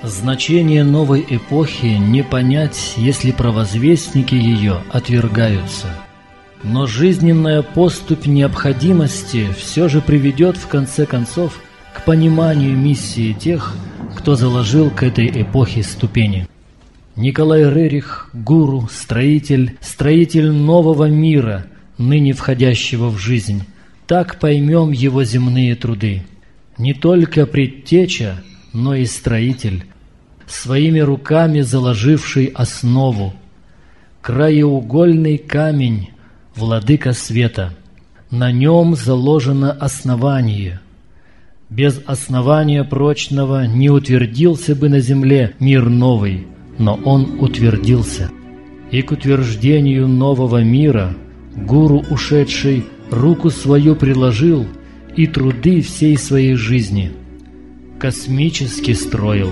Значение новой эпохи не понять, если провозвестники ее отвергаются. Но жизненная поступь необходимости все же приведет в конце концов к пониманию миссии тех, кто заложил к этой эпохе ступени. Николай Рерих, гуру, строитель нового мира, ныне входящего в жизнь. Так поймем его земные труды. Не только предтеча, но и строитель, своими руками заложивший основу. Краеугольный камень, владыка света. На нем заложено основание. Без основания прочного не утвердился бы на земле мир новый, но он утвердился. И к утверждению нового мира гуру ушедший руку свою приложил и труды всей своей жизни космически строил.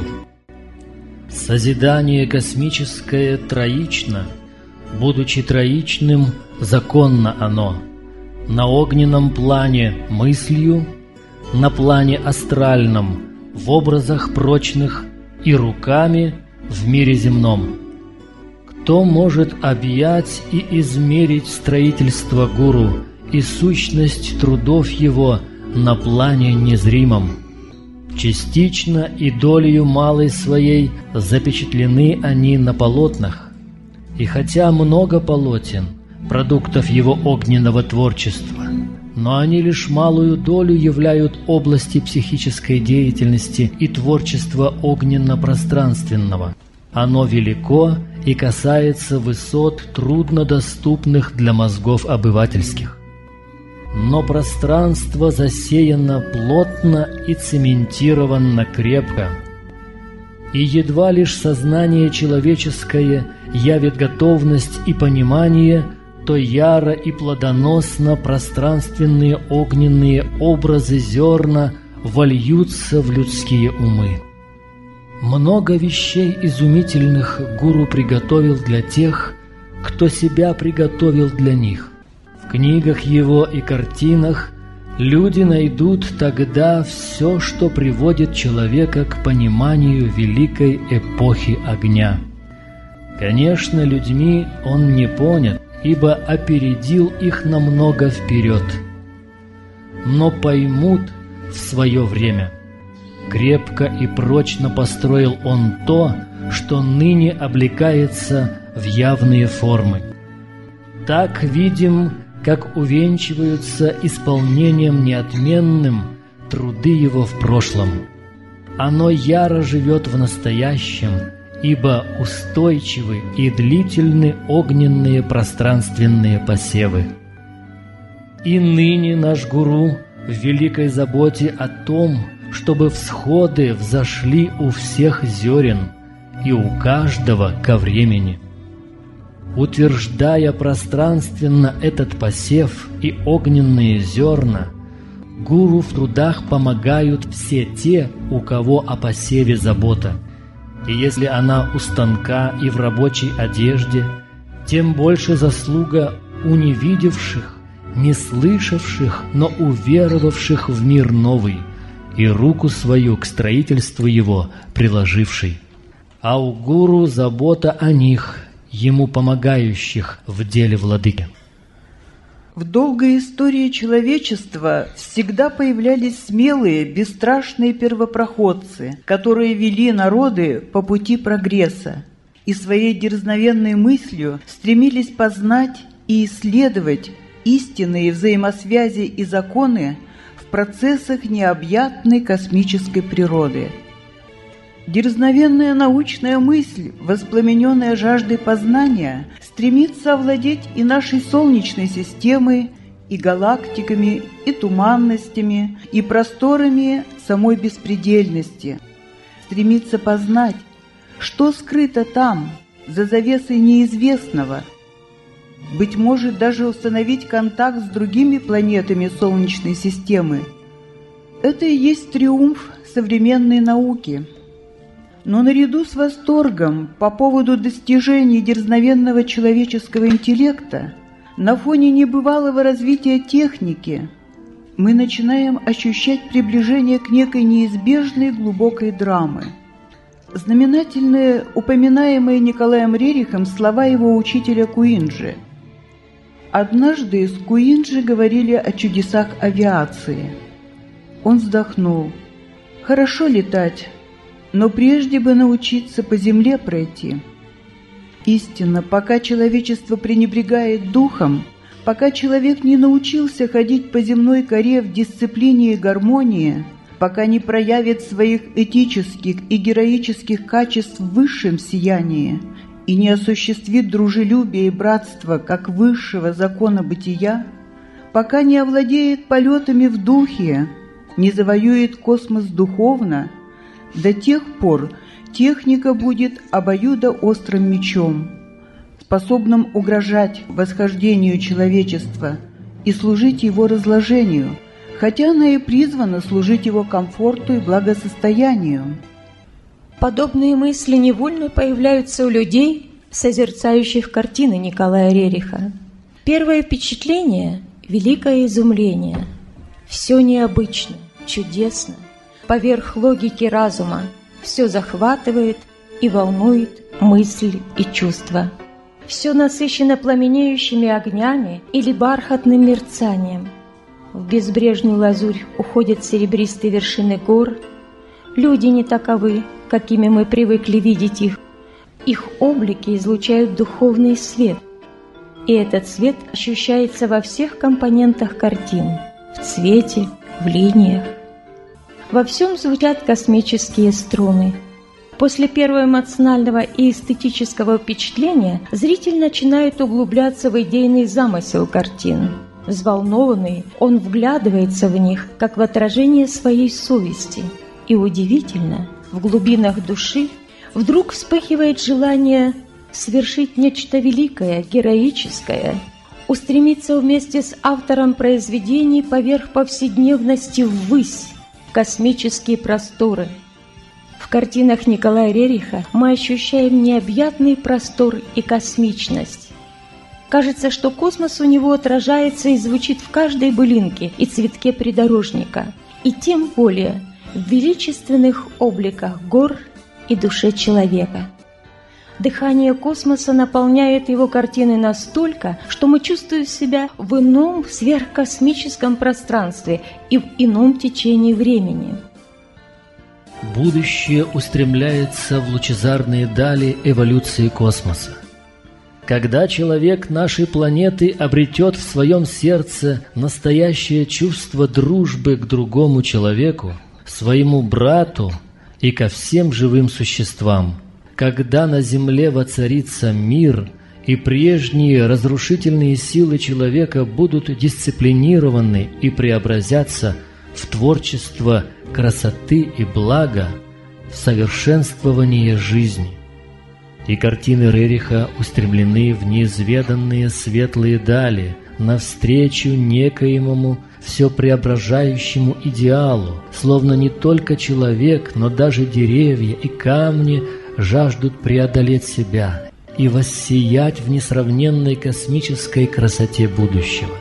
Созидание космическое троично, будучи троичным, законно оно. На огненном плане мыслью, на плане астральном, в образах прочных и руками в мире земном. Кто может объять и измерить строительство гуру и сущность трудов его на плане незримом? Частично и долею малой своей запечатлены они на полотнах, и хотя много полотен, продуктов его огненного творчества, но они лишь малую долю являют области психической деятельности и творчества огненно-пространственного. Оно велико и касается высот, труднодоступных для мозгов обывательских. Но пространство засеяно плотно и цементировано крепко, и едва лишь сознание человеческое явит готовность и понимание, то яро и плодоносно пространственные огненные образы зерна вольются в людские умы. Много вещей изумительных гуру приготовил для тех, кто себя приготовил для них. В книгах его и картинах люди найдут тогда все, что приводит человека к пониманию великой эпохи огня. Конечно, людьми он не понят, ибо опередил их намного вперед. Но поймут в свое время. Крепко и прочно построил он то, что ныне облекается в явные формы. Так видим, как увенчиваются исполнением неотменным труды его в прошлом. Оно яро живет в настоящем, ибо устойчивы и длительны огненные пространственные посевы. И ныне наш гуру в великой заботе о том, чтобы всходы взошли у всех зерен и у каждого ко времени. Утверждая пространственно этот посев и огненные зерна, гуру в трудах помогают все те, у кого о посеве забота. И если она у станка и в рабочей одежде, тем больше заслуга у невидевших, не слышавших, но уверовавших в мир новый и руку свою к строительству его приложивший. А у гуру забота о них, ему помогающих в деле владыки. В долгой истории человечества всегда появлялись смелые, бесстрашные первопроходцы, которые вели народы по пути прогресса и своей дерзновенной мыслью стремились познать и исследовать истинные взаимосвязи и законы в процессах необъятной космической природы. Дерзновенная научная мысль, воспламененная жаждой познания, стремится овладеть и нашей Солнечной системой, и галактиками, и туманностями, и просторами самой беспредельности. Стремится познать, что скрыто там, за завесой неизвестного. Быть может, даже установить контакт с другими планетами Солнечной системы. Это и есть триумф современной науки. Но наряду с восторгом по поводу достижений дерзновенного человеческого интеллекта на фоне небывалого развития техники мы начинаем ощущать приближение к некой неизбежной глубокой драмы. Знаменательны упоминаемые Николаем Рерихом слова его учителя Куинджи. Однажды с Куинджи говорили о чудесах авиации. Он вздохнул. «Хорошо летать, но прежде бы научиться по земле пройти». Истинно, пока человечество пренебрегает духом, пока человек не научился ходить по земной коре в дисциплине и гармонии, пока не проявит своих этических и героических качеств в высшем сиянии и не осуществит дружелюбие и братство как высшего закона бытия, пока не овладеет полетами в духе, не завоюет космос духовно, до тех пор техника будет обоюдоострым мечом, способным угрожать восхождению человечества и служить его разложению, хотя она и призвана служить его комфорту и благосостоянию. Подобные мысли невольно появляются у людей, созерцающих картины Николая Рериха. Первое впечатление – великое изумление. Все необычно, чудесно, поверх логики разума. Все захватывает и волнует мысль и чувства. Все насыщено пламенеющими огнями или бархатным мерцанием. В безбрежную лазурь уходят серебристые вершины гор. Люди не таковы, какими мы привыкли видеть их. Их облики излучают духовный свет. И этот свет ощущается во всех компонентах картин, в цвете, в линиях. Во всем звучат космические струны. После первого эмоционального и эстетического впечатления зритель начинает углубляться в идейный замысел картин. Взволнованный, он вглядывается в них, как в отражение своей совести. И удивительно, в глубинах души вдруг вспыхивает желание совершить нечто великое, героическое, устремиться вместе с автором произведений поверх повседневности ввысь, в космические просторы. В картинах Николая Рериха мы ощущаем необъятный простор и космичность. Кажется, что космос у него отражается и звучит в каждой былинке и цветке придорожника, и тем более в величественных обликах гор и душе человека. Дыхание космоса наполняет его картины настолько, что мы чувствуем себя в ином сверхкосмическом пространстве и в ином течении времени. Будущее устремляется в лучезарные дали эволюции космоса. Когда человек нашей планеты обретет в своем сердце настоящее чувство дружбы к другому человеку, своему брату и ко всем живым существам, когда на земле воцарится мир, и прежние разрушительные силы человека будут дисциплинированы и преобразятся в творчество красоты и блага, в совершенствование жизни. И картины Рериха устремлены в неизведанные светлые дали, навстречу некоему все преображающему идеалу, словно не только человек, но даже деревья и камни жаждут преодолеть себя и воссиять в несравненной космической красоте будущего.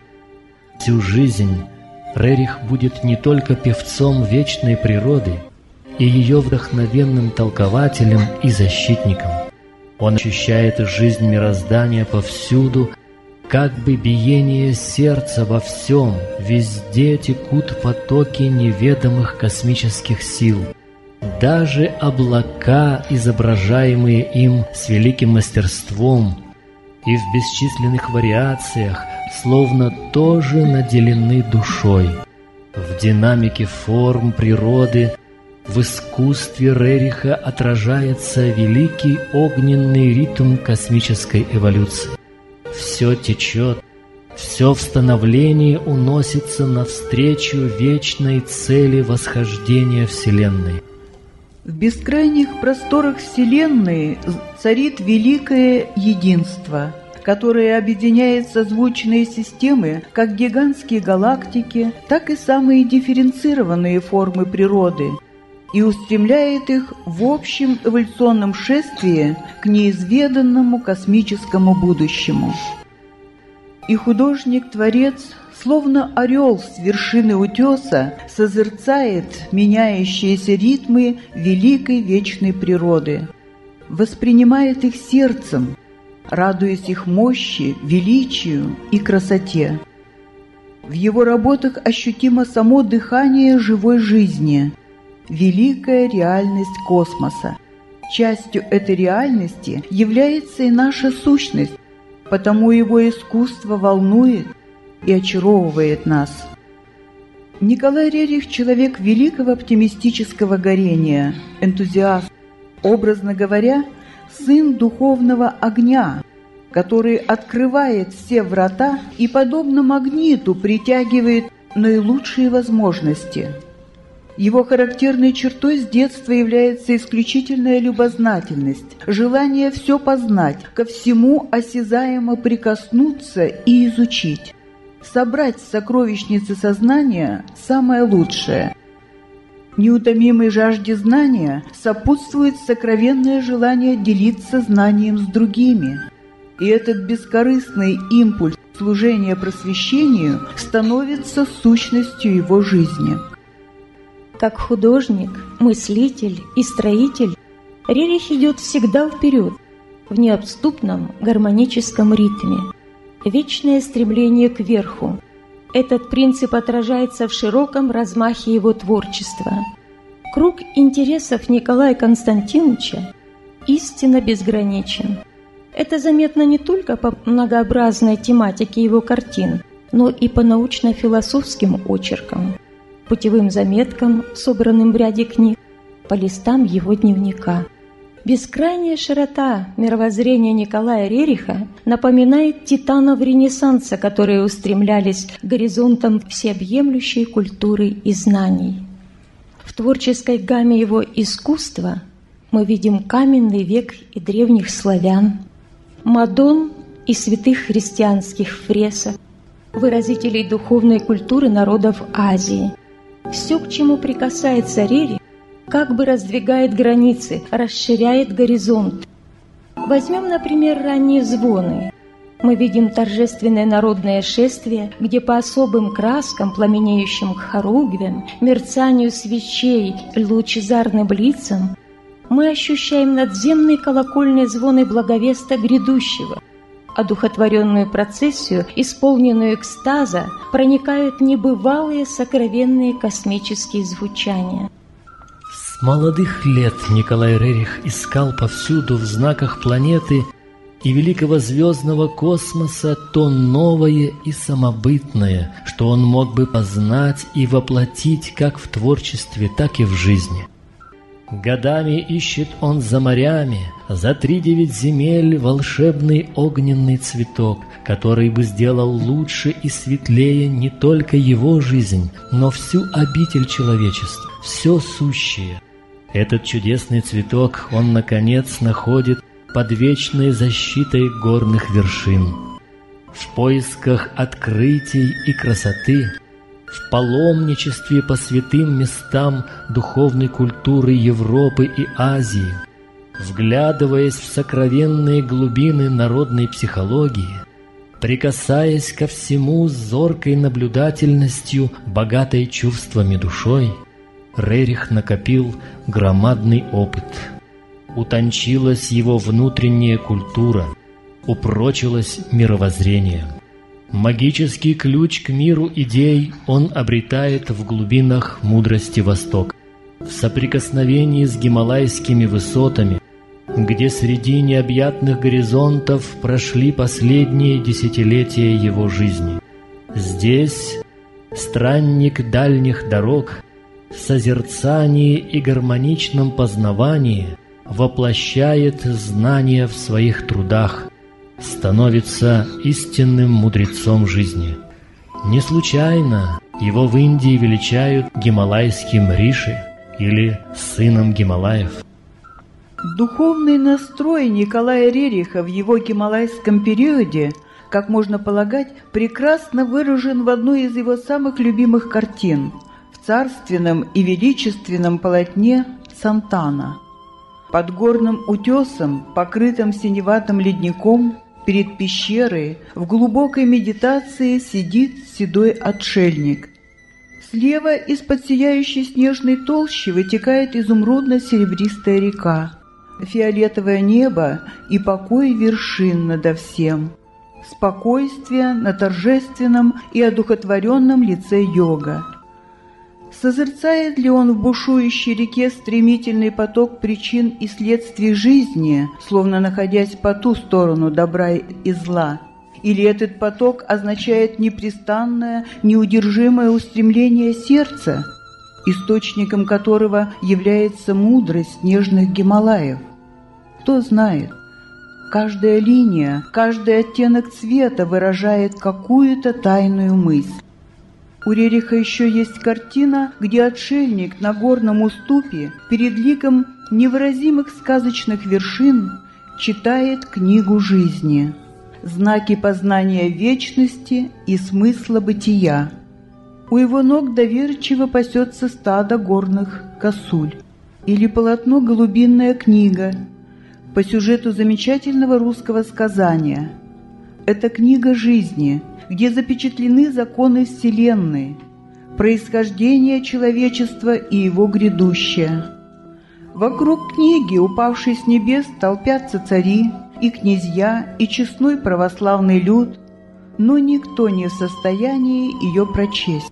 Всю жизнь Рерих будет не только певцом вечной природы и ее вдохновенным толкователем и защитником. Он ощущает жизнь мироздания повсюду, как бы биение сердца во всем, везде текут потоки неведомых космических сил. Даже облака, изображаемые им с великим мастерством и в бесчисленных вариациях, словно тоже наделены душой. В динамике форм природы, в искусстве Рериха отражается великий огненный ритм космической эволюции. Все течет, все в становлении уносится навстречу вечной цели восхождения Вселенной. В бескрайних просторах Вселенной царит великое единство, которое объединяет созвучные системы, как гигантские галактики, так и самые дифференцированные формы природы, и устремляет их в общем эволюционном шествии к неизведанному космическому будущему. И художник-творец словно орел с вершины утеса, созерцает меняющиеся ритмы великой вечной природы, воспринимает их сердцем, радуясь их мощи, величию и красоте. В его работах ощутимо само дыхание живой жизни, великая реальность космоса. Частью этой реальности является и наша сущность, потому его искусство волнует и очаровывает нас. Николай Рерих – человек великого оптимистического горения, энтузиаст, образно говоря, сын духовного огня, который открывает все врата и, подобно магниту, притягивает наилучшие возможности. Его характерной чертой с детства является исключительная любознательность, желание все познать, ко всему осязаемо прикоснуться и изучить, собрать в сокровищнице сознания самое лучшее. Неутомимой жажде знания сопутствует сокровенное желание делиться знанием с другими, и этот бескорыстный импульс служения просвещению становится сущностью его жизни. Как художник, мыслитель и строитель, Рерих идет всегда вперед, в неотступном гармоническом ритме. Вечное стремление к верху. Этот принцип отражается в широком размахе его творчества. Круг интересов Николая Константиновича истинно безграничен. Это заметно не только по многообразной тематике его картин, но и по научно-философским очеркам, путевым заметкам, собранным в ряде книг, по листам его дневника. Бескрайняя широта мировоззрения Николая Рериха напоминает титанов Ренессанса, которые устремлялись к горизонтам всеобъемлющей культуры и знаний. В творческой гамме его искусства мы видим каменный век и древних славян, Мадонн и святых христианских фресок, выразителей духовной культуры народов Азии. Все, к чему прикасается Рерих, как бы раздвигает границы, расширяет горизонт. Возьмем, например, ранние звоны. Мы видим торжественное народное шествие, где по особым краскам, пламенеющим хоругвям, мерцанию свечей, лучезарным лицам, мы ощущаем надземные колокольные звоны благовеста грядущего. Одухотворенную процессию, исполненную экстаза, проникают небывалые сокровенные космические звучания. С молодых лет Николай Рерих искал повсюду в знаках планеты и великого звездного космоса то новое и самобытное, что он мог бы познать и воплотить как в творчестве, так и в жизни. Годами ищет он за морями, за 3-9 земель волшебный огненный цветок, который бы сделал лучше и светлее не только его жизнь, но всю обитель человечества, все сущее. Этот чудесный цветок он, наконец, находит под вечной защитой горных вершин. В поисках открытий и красоты, в паломничестве по святым местам духовной культуры Европы и Азии, вглядываясь в сокровенные глубины народной психологии, прикасаясь ко всему с зоркой наблюдательностью, богатой чувствами душой, Рерих накопил громадный опыт. Утончилась его внутренняя культура, упрочилось мировоззрение. Магический ключ к миру идей он обретает в глубинах мудрости Востока, в соприкосновении с гималайскими высотами, где среди необъятных горизонтов прошли последние десятилетия его жизни. Здесь странник дальних дорог в созерцании и гармоничном познавании воплощает знания в своих трудах, становится истинным мудрецом жизни. Не случайно его в Индии величают гималайским Риши или сыном Гималаев. Духовный настрой Николая Рериха в его гималайском периоде, как можно полагать, прекрасно выражен в одной из его самых любимых картин – в царственном и величественном полотне «Сантана». Под горным утесом, покрытым синеватым ледником, Перед пещерой в глубокой медитации сидит седой отшельник. Слева из-под сияющей снежной толщи вытекает изумрудно-серебристая река, фиолетовое небо и покой вершин надо всем, спокойствие на торжественном и одухотворенном лице йога. Созерцает ли он в бушующей реке стремительный поток причин и следствий жизни, словно находясь по ту сторону добра и зла? Или этот поток означает непрестанное, неудержимое устремление сердца, источником которого является мудрость снежных Гималаев? Кто знает? Каждая линия, каждый оттенок цвета выражает какую-то тайную мысль. У Рериха еще есть картина, где отшельник на горном уступе перед ликом невыразимых сказочных вершин читает книгу жизни, знаки познания вечности и смысла бытия. У его ног доверчиво пасется стадо горных косуль. Или полотно «Голубинная книга» по сюжету замечательного русского сказания. Это книга жизни, где запечатлены законы Вселенной, происхождение человечества и его грядущее. Вокруг книги, упавшей с небес, толпятся цари и князья, и честной православный люд, но никто не в состоянии ее прочесть.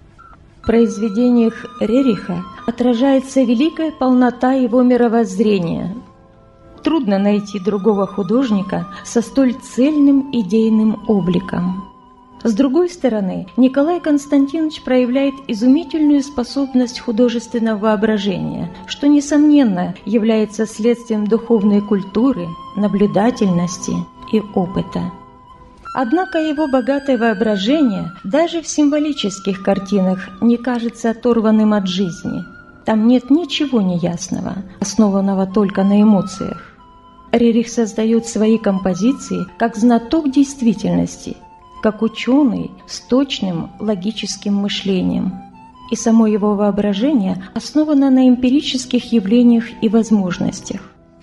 В произведениях Рериха отражается великая полнота его мировоззрения. Трудно найти другого художника со столь цельным идейным обликом. С другой стороны, Николай Константинович проявляет изумительную способность художественного воображения, что, несомненно, является следствием духовной культуры, наблюдательности и опыта. Однако его богатое воображение даже в символических картинах не кажется оторванным от жизни. Там нет ничего неясного, основанного только на эмоциях. Рерих создает свои композиции как знаток действительности, как ученый с точным логическим мышлением. И само его воображение основано на эмпирических явлениях и возможностях.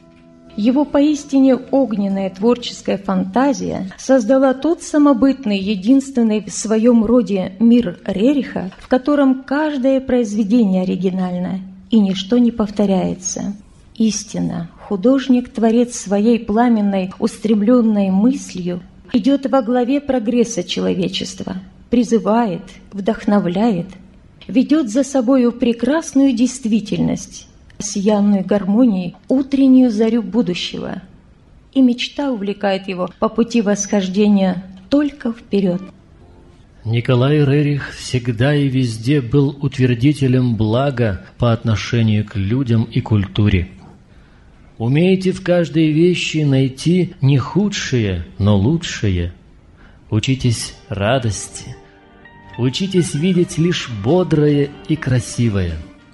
Его поистине огненная творческая фантазия создала тот самобытный, единственный в своем роде мир Рериха, в котором каждое произведение оригинально и ничто не повторяется. Истинно, художник-творец своей пламенной, устремленной мыслью идет во главе прогресса человечества, призывает, вдохновляет, ведет за собою прекрасную действительность, сиянную гармонией, утреннюю зарю будущего. И мечта увлекает его по пути восхождения только вперед. Николай Рерих всегда и везде был утвердителем блага по отношению к людям и культуре. Умейте в каждой вещи найти не худшее, но лучшее. Учитесь радости, учитесь видеть лишь бодрое и красивое.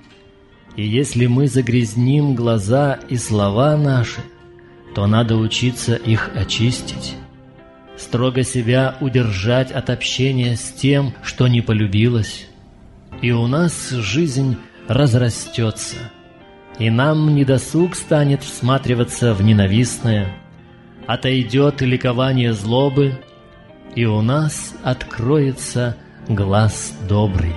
И если мы загрязним глаза и слова наши, то надо учиться их очистить, строго себя удержать от общения с тем, что не полюбилось, и у нас жизнь разрастется, и нам недосуг станет всматриваться в ненавистное, отойдет ликование злобы, и у нас откроется глаз добрый.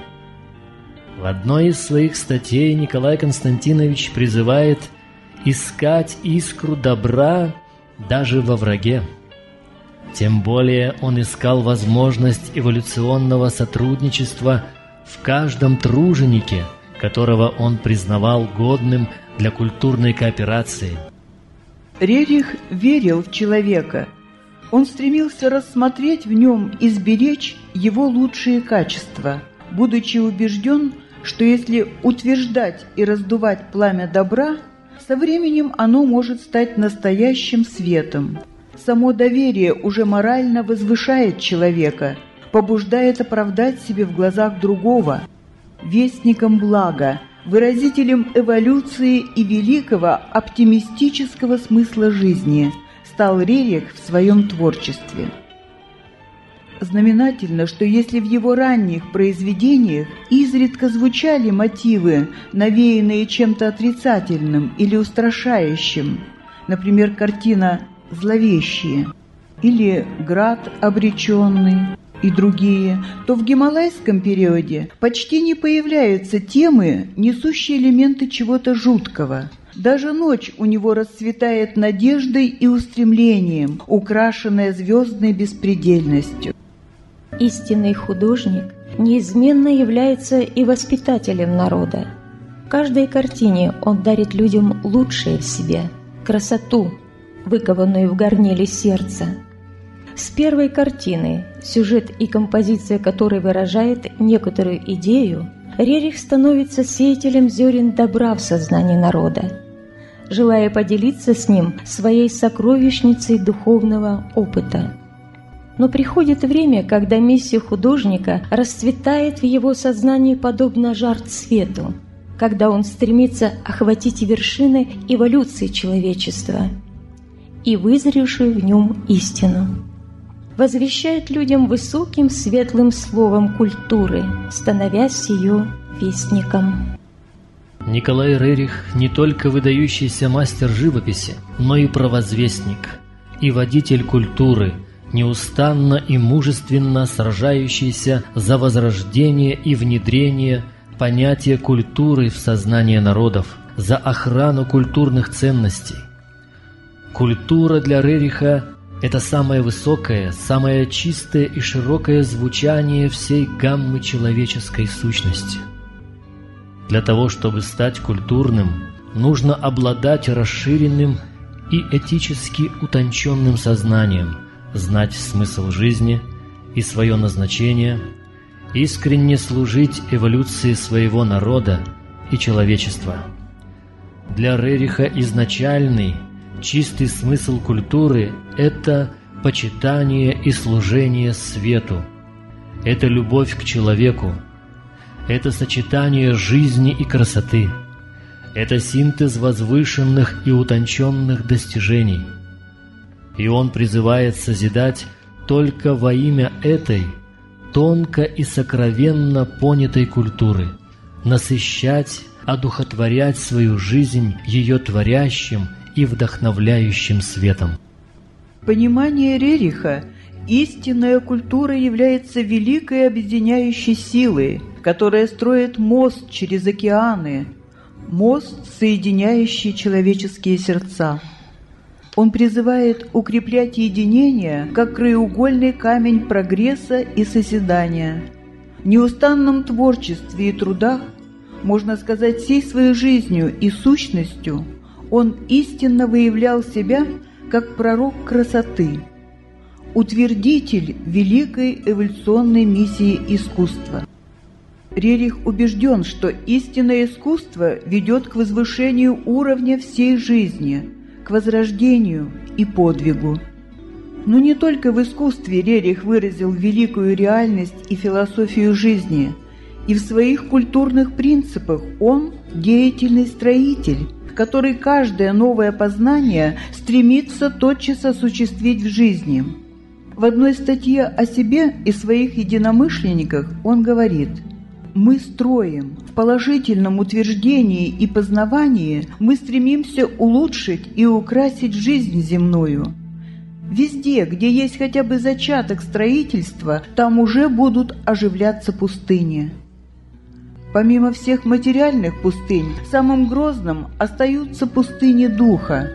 В одной из своих статей Николай Константинович призывает искать искру добра даже во враге. Тем более он искал возможность эволюционного сотрудничества в каждом труженике, которого он признавал годным для культурной кооперации. Рерих верил в человека. Он стремился рассмотреть в нем и сберечь его лучшие качества, будучи убежден, что если утверждать и раздувать пламя добра, со временем оно может стать настоящим светом. Само доверие уже морально возвышает человека, побуждает оправдать себе в глазах другого. Вестником блага, выразителем эволюции и великого оптимистического смысла жизни стал Рерих в своем творчестве. Знаменательно, что если в его ранних произведениях изредка звучали мотивы, навеянные чем-то отрицательным или устрашающим, например, картина «Зловещие», или «Град обреченный» и другие, то в гималайском периоде почти не появляются темы, несущие элементы чего-то жуткого. Даже ночь у него расцветает надеждой и устремлением, украшенная звездной беспредельностью. Истинный художник неизменно является и воспитателем народа. В каждой картине он дарит людям лучшее в себе, красоту, выкованную в горниле сердца. С первой картины, сюжет и композиция которой выражает некоторую идею, Рерих становится сеятелем зерен добра в сознании народа, желая поделиться с ним своей сокровищницей духовного опыта. Но приходит время, когда миссия художника расцветает в его сознании подобно жар цвету, когда он стремится охватить вершины эволюции человечества и вызревшую в нем истину. Возвещает людям высоким светлым словом культуры, становясь ее вестником. Николай Рерих не только выдающийся мастер живописи, но и провозвестник, и водитель культуры, неустанно и мужественно сражающийся за возрождение и внедрение понятия культуры в сознание народов, за охрану культурных ценностей. Культура для Рериха – это самое высокое, самое чистое и широкое звучание всей гаммы человеческой сущности. Для того, чтобы стать культурным, нужно обладать расширенным и этически утонченным сознанием, знать смысл жизни и свое назначение, искренне служить эволюции своего народа и человечества. Для Рериха изначальный, чистый смысл культуры – это почитание и служение свету, это любовь к человеку, это сочетание жизни и красоты, это синтез возвышенных и утонченных достижений. И он призывает созидать только во имя этой тонко и сокровенно понятой культуры, насыщать, одухотворять свою жизнь ее творящим и вдохновляющим светом. Понимание Рериха истинная культура является великой объединяющей силой, которая строит мост через океаны, мост, соединяющий человеческие сердца. Он призывает укреплять единение как краеугольный камень прогресса и созидания. В неустанном творчестве и трудах, можно сказать, всей своей жизнью и сущностью, он истинно выявлял себя как пророк красоты, утвердитель великой эволюционной миссии искусства. Рерих убежден, что истинное искусство ведет к возвышению уровня всей жизни, к возрождению и подвигу. Но не только в искусстве Рерих выразил великую реальность и философию жизни, и в своих культурных принципах он – деятельный строитель, который каждое новое познание стремится тотчас осуществить в жизни. В одной статье о себе и своих единомышленниках он говорит: «Мы строим, в положительном утверждении и познавании мы стремимся улучшить и украсить жизнь земную. Везде, где есть хотя бы зачаток строительства, там уже будут оживляться пустыни». Помимо всех материальных пустынь, самым грозным остаются пустыни духа.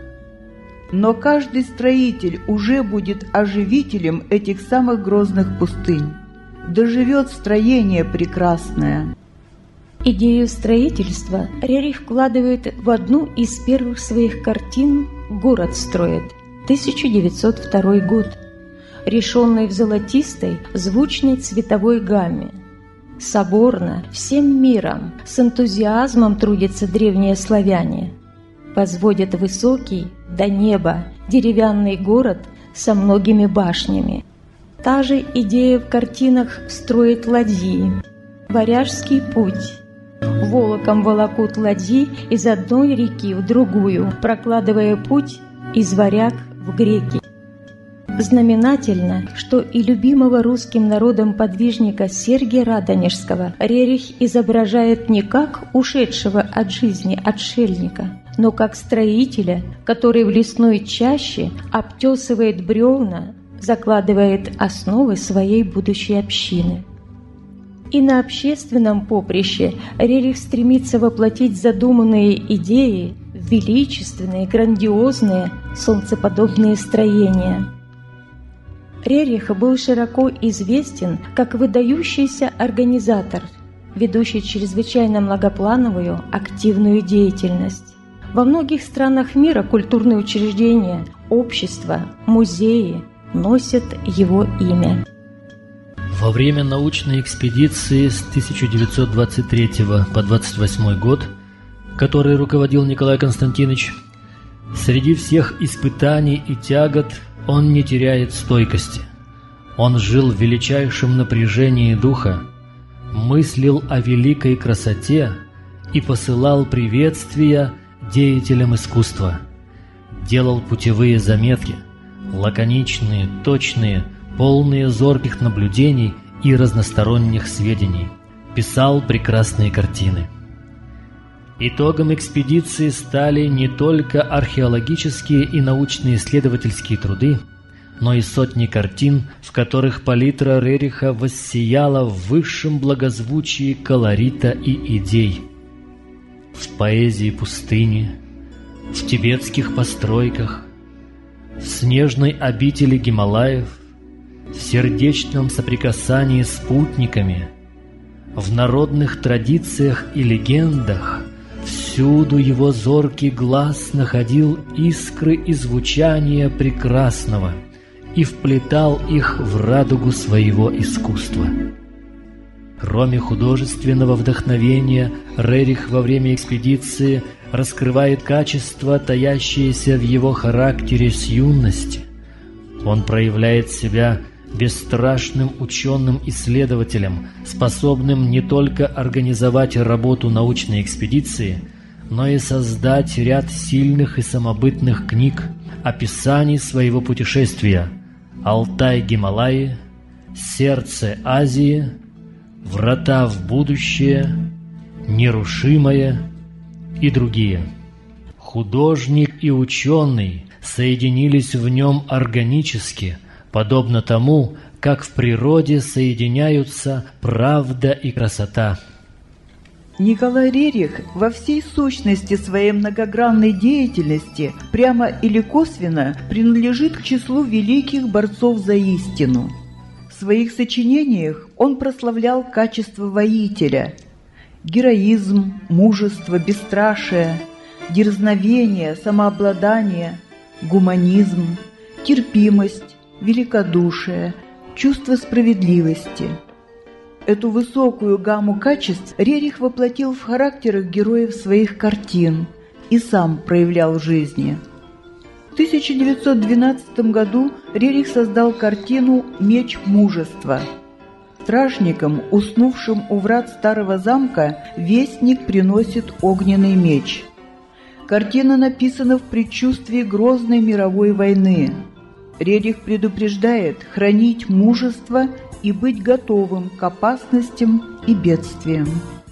Но каждый строитель уже будет оживителем этих самых грозных пустынь. Да живет строение прекрасное. Идею строительства Рерих вкладывает в одну из первых своих картин «Город строит», 1902 год, решенный в золотистой, звучной цветовой гамме. Соборно, всем миром, с энтузиазмом трудятся древние славяне. Возводят высокий до неба деревянный город со многими башнями. Та же идея в картинах строит ладьи. Варяжский путь. Волоком волокут ладьи из одной реки в другую, прокладывая путь из варяг в греки. Знаменательно, что и любимого русским народом подвижника Сергия Радонежского Рерих изображает не как ушедшего от жизни отшельника, но как строителя, который в лесной чаще обтесывает бревна, закладывает основы своей будущей общины. И на общественном поприще Рерих стремится воплотить задуманные идеи в величественные, грандиозные, солнцеподобные строения. Рерих был широко известен как выдающийся организатор, ведущий чрезвычайно многоплановую, активную деятельность. Во многих странах мира культурные учреждения, общества, музеи носят его имя. Во время научной экспедиции с 1923 по 1928 год, которой руководил Николай Константинович, среди всех испытаний и тягот он не теряет стойкости. Он жил в величайшем напряжении духа, мыслил о великой красоте и посылал приветствия деятелям искусства, делал путевые заметки, лаконичные, точные, полные зорких наблюдений и разносторонних сведений, писал прекрасные картины. Итогом экспедиции стали не только археологические и научно-исследовательские труды, но и сотни картин, в которых палитра Рериха воссияла в высшем благозвучии колорита и идей. В поэзии пустыни, в тибетских постройках, в снежной обители Гималаев, в сердечном соприкасании с путниками, в народных традициях и легендах, всюду его зоркий глаз находил искры и звучания прекрасного и вплетал их в радугу своего искусства. Кроме художественного вдохновения, Рерих во время экспедиции раскрывает качества, таящиеся в его характере с юности. Он проявляет себя бесстрашным ученым-исследователем, способным не только организовать работу научной экспедиции, но и создать ряд сильных и самобытных книг, описаний своего путешествия «Алтай-Гималаи», «Сердце Азии», «Врата в будущее», «Нерушимое» и другие. Художник и ученый соединились в нем органически, подобно тому, как в природе соединяются правда и красота. Николай Рерих во всей сущности своей многогранной деятельности прямо или косвенно принадлежит к числу великих борцов за истину. В своих сочинениях он прославлял качество воителя – героизм, мужество, бесстрашие, дерзновение, самообладание, гуманизм, терпимость, великодушие, чувство справедливости. Эту высокую гамму качеств Рерих воплотил в характерах героев своих картин и сам проявлял в жизни. В 1912 году Рерих создал картину «Меч мужества». Стражникам, уснувшим у врат старого замка, вестник приносит огненный меч. Картина написана в предчувствии грозной мировой войны. Рерих предупреждает хранить мужество и быть готовым к опасностям и бедствиям.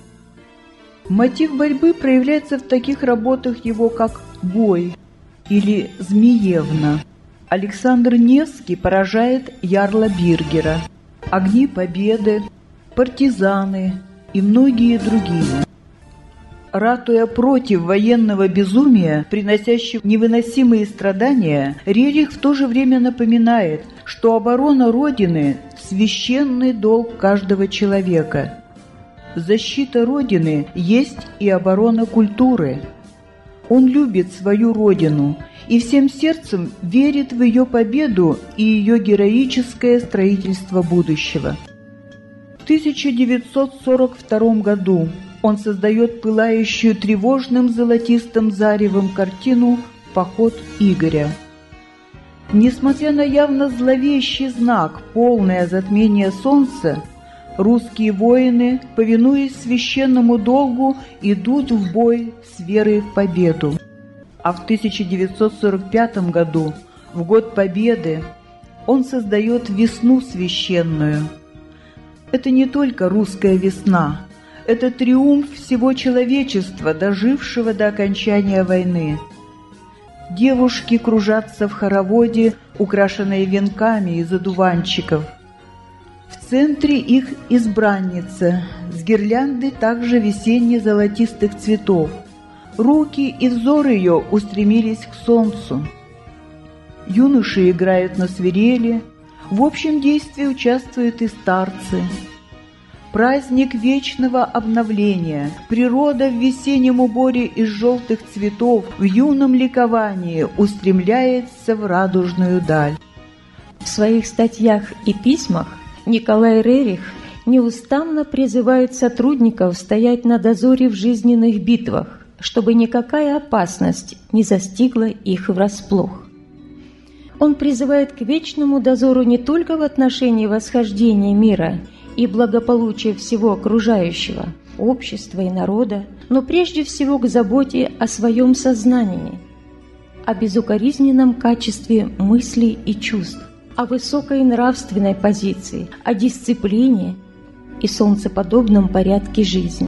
Мотив борьбы проявляется в таких работах его, как «Бой» или «Змеевна». Александр Невский поражает ярла Биргера, «Огни победы», «Партизаны» и многие другие. Ратуя против военного безумия, приносящего невыносимые страдания, Рерих в то же время напоминает, что оборона Родины – священный долг каждого человека. Защита Родины есть и оборона культуры. Он любит свою Родину и всем сердцем верит в ее победу и ее героическое строительство будущего. В 1942 году он создает пылающую тревожным золотистым заревом картину «Поход Игоря». Несмотря на явно зловещий знак, полное затмение солнца, русские воины, повинуясь священному долгу, идут в бой с верой в победу. А в 1945 году, в год Победы, он создает весну священную. Это не только русская весна, это триумф всего человечества, дожившего до окончания войны. Девушки кружатся в хороводе, украшенные венками из одуванчиков. В центре их избранница, с гирляндой также весенне-золотистых цветов. Руки и взор ее устремились к солнцу. Юноши играют на свирели, в общем действии участвуют и старцы. Праздник вечного обновления, природа в весеннем уборе из желтых цветов, в юном ликовании устремляется в радужную даль. В своих статьях и письмах Николай Рерих неустанно призывает сотрудников стоять на дозоре в жизненных битвах, чтобы никакая опасность не застигла их врасплох. Он призывает к вечному дозору не только в отношении восхождения мира и благополучия всего окружающего, общества и народа, но прежде всего к заботе о своем сознании, о безукоризненном качестве мыслей и чувств, о высокой нравственной позиции, о дисциплине и солнцеподобном порядке жизни.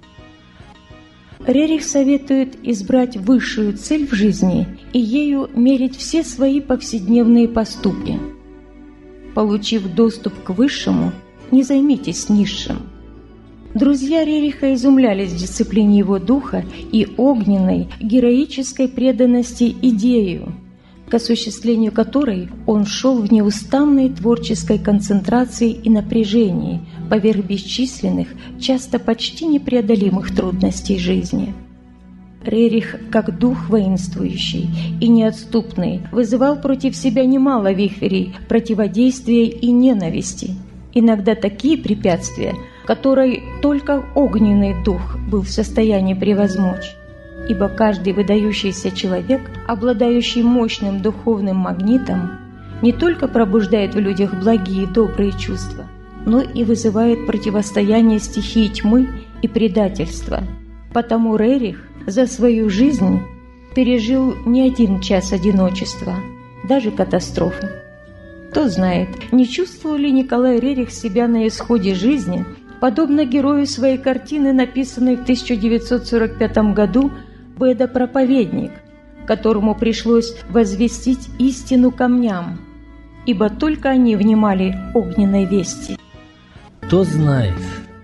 Рерих советует избрать высшую цель в жизни и ею мерить все свои повседневные поступки. Получив доступ к высшему, не займитесь низшим. Друзья Рериха изумлялись дисциплине его духа и огненной, героической преданности идею, к осуществлению которой он шел в неустанной творческой концентрации и напряжении поверх бесчисленных, часто почти непреодолимых трудностей жизни. Рерих, как дух воинствующий и неотступный, вызывал против себя немало вихрей противодействия и ненависти, иногда такие препятствия, которые только огненный дух был в состоянии превозмочь. Ибо каждый выдающийся человек, обладающий мощным духовным магнитом, не только пробуждает в людях благие добрые чувства, но и вызывает противостояние стихии тьмы и предательства. Потому Рерих за свою жизнь пережил не один час одиночества, даже катастрофы. Кто знает, не чувствовал ли Николай Рерих себя на исходе жизни, подобно герою своей картины, написанной в 1945 году «Беда-проповедник», которому пришлось возвестить истину камням, ибо только они внимали огненной вести. Кто знает.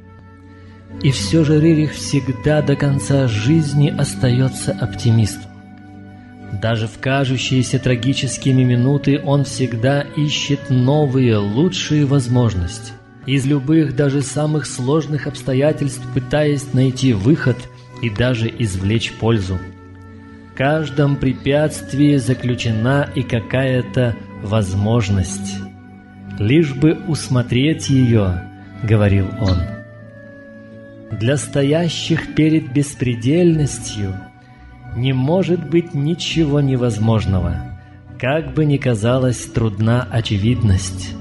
И все же Рерих всегда до конца жизни остается оптимистом. Даже в кажущиеся трагическими минуты он всегда ищет новые, лучшие возможности. Из любых, даже самых сложных обстоятельств пытаясь найти выход и даже извлечь пользу. В каждом препятствии заключена и какая-то возможность. «Лишь бы усмотреть ее», — говорил он. Для стоящих перед беспредельностью не может быть ничего невозможного, как бы ни казалась трудна очевидность.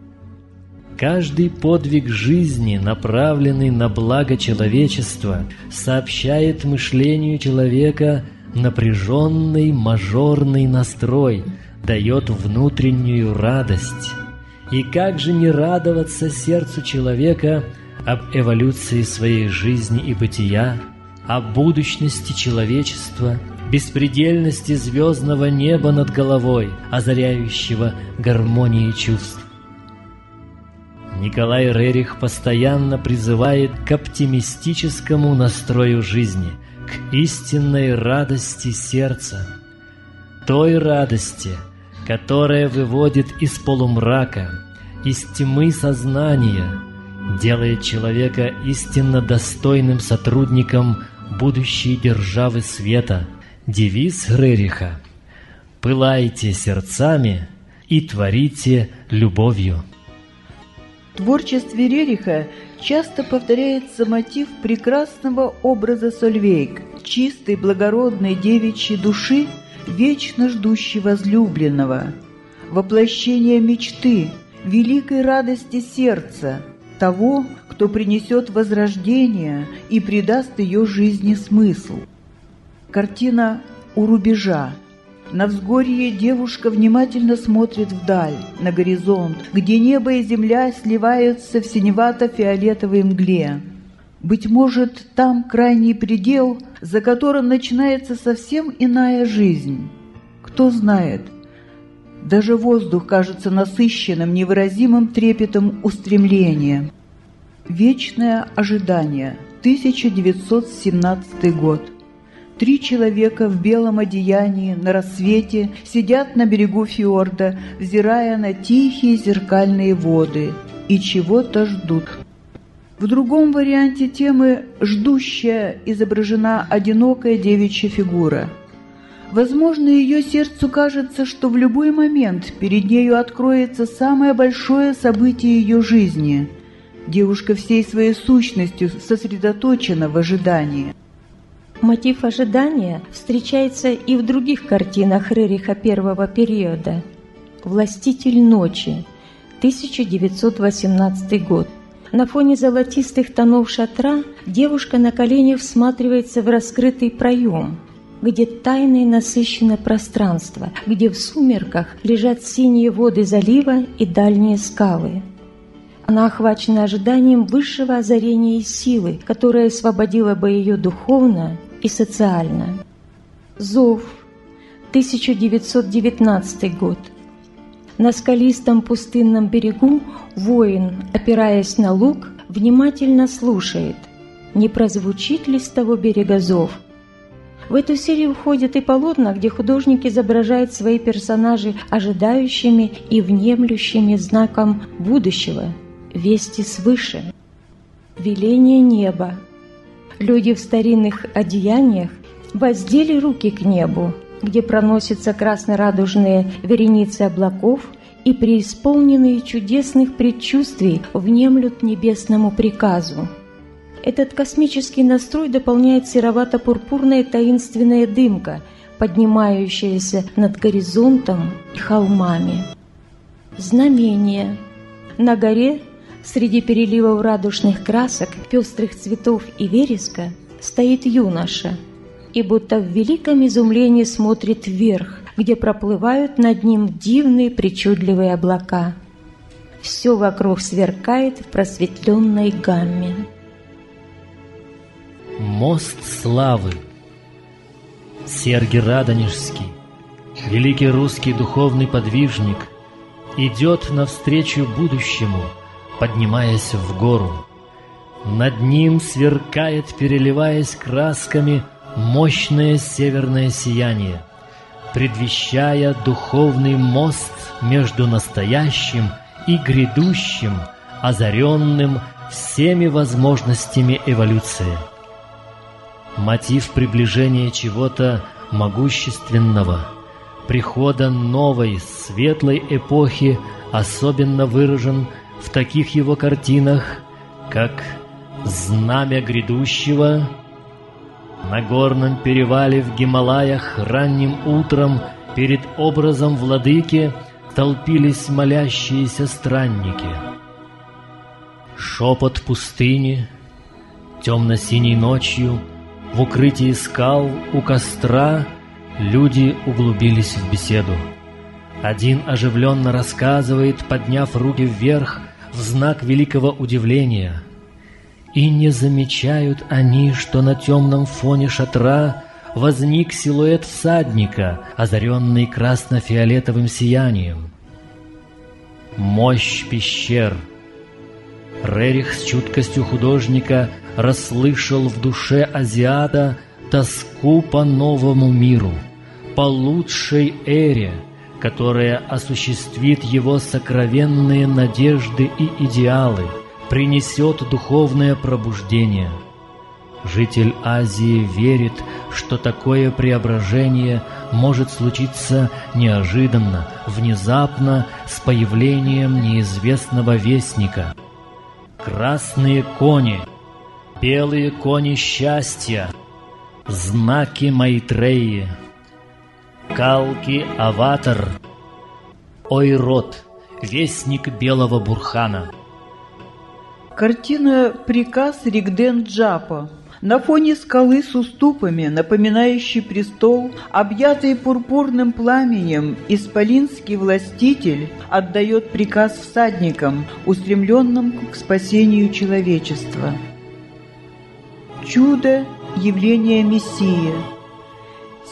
Каждый подвиг жизни, направленный на благо человечества, сообщает мышлению человека напряженный мажорный настрой, дает внутреннюю радость. И как же не радоваться сердцу человека об эволюции своей жизни и бытия, о будущности человечества, беспредельности звездного неба над головой, озаряющего гармонией чувств. Николай Рерих постоянно призывает к оптимистическому настрою жизни, к истинной радости сердца, той радости, которая выводит из полумрака, из тьмы сознания, делает человека истинно достойным сотрудником будущей державы света. Девиз Рериха – «Пылайте сердцами и творите любовью». В творчестве Рериха часто повторяется мотив прекрасного образа Сольвейг, чистой, благородной девичьей души, вечно ждущей возлюбленного, воплощение мечты, великой радости сердца, того, кто принесет возрождение и придаст ее жизни смысл. Картина «У рубежа». На взгорье девушка внимательно смотрит вдаль, на горизонт, где небо и земля сливаются в синевато-фиолетовой мгле. Быть может, там крайний предел, за которым начинается совсем иная жизнь. кто знает. Даже воздух кажется насыщенным, невыразимым трепетом устремления. Вечное ожидание. 1917 год. 3 человека в белом одеянии на рассвете сидят на берегу фьорда, взирая на тихие зеркальные воды, и чего-то ждут. В другом варианте темы «Ждущая» изображена одинокая девичья фигура. Возможно, ее сердцу кажется, что в любой момент перед нею откроется самое большое событие ее жизни. Девушка всей своей сущностью сосредоточена в ожидании. Мотив ожидания встречается и в других картинах Рериха первого периода. «Властитель ночи», 1918 год. На фоне золотистых тонов шатра девушка на коленях всматривается в раскрытый проем, где тайно и насыщено пространство, где в сумерках лежат синие воды залива и дальние скалы. Она охвачена ожиданием высшего озарения и силы, которая освободила бы ее духовно и социально. «Зов», 1919 год. На скалистом пустынном берегу воин, опираясь на лук, внимательно слушает, не прозвучит ли с того берега зов. В эту серию входят и полотна, где художник изображает свои персонажи ожидающими и внемлющими знаком будущего, вести свыше. Веление неба. Люди в старинных одеяниях воздели руки к небу, где проносятся красно-радужные вереницы облаков и преисполненные чудесных предчувствий внемлют небесному приказу. Этот космический настрой дополняет серовато-пурпурная таинственная дымка, поднимающаяся над горизонтом и холмами. Знамение. На горе, среди переливов радужных красок, пестрых цветов и вереска, стоит юноша и будто в великом изумлении смотрит вверх, где проплывают над ним дивные причудливые облака. Все вокруг сверкает в просветленной гамме. Мост славы. Сергий Радонежский, великий русский духовный подвижник, идет навстречу будущему, поднимаясь в гору. Над ним сверкает, переливаясь красками, мощное северное сияние, предвещая духовный мост между настоящим и грядущим, озаренным всеми возможностями эволюции. Мотив приближения чего-то могущественного, прихода новой, светлой эпохи особенно выражен в таких его картинах, как «Знамя грядущего», на горном перевале в Гималаях ранним утром перед образом владыки толпились молящиеся странники. Шепот пустыни, темно-синей ночью, в укрытии скал у костра люди углубились в беседу. Один оживленно рассказывает, подняв руки вверх в знак великого удивления. И не замечают они, что на темном фоне шатра возник силуэт всадника, озаренный красно-фиолетовым сиянием. Мощь пещер. Рерих с чуткостью художника расслышал в душе азиата тоску по новому миру, по лучшей эре, которая осуществит его сокровенные надежды и идеалы, принесет духовное пробуждение. Житель Азии верит, что такое преображение может случиться неожиданно, внезапно, с появлением неизвестного вестника. Красные кони, белые кони счастья, знаки Майтреи, Калки-аватар, Ойрот, вестник белого бурхана. Картина «Приказ Ригден-Джапа». На фоне скалы с уступами, напоминающий престол, объятый пурпурным пламенем, исполинский властитель отдает приказ всадникам, устремленным к спасению человечества. Чудо явления Мессии.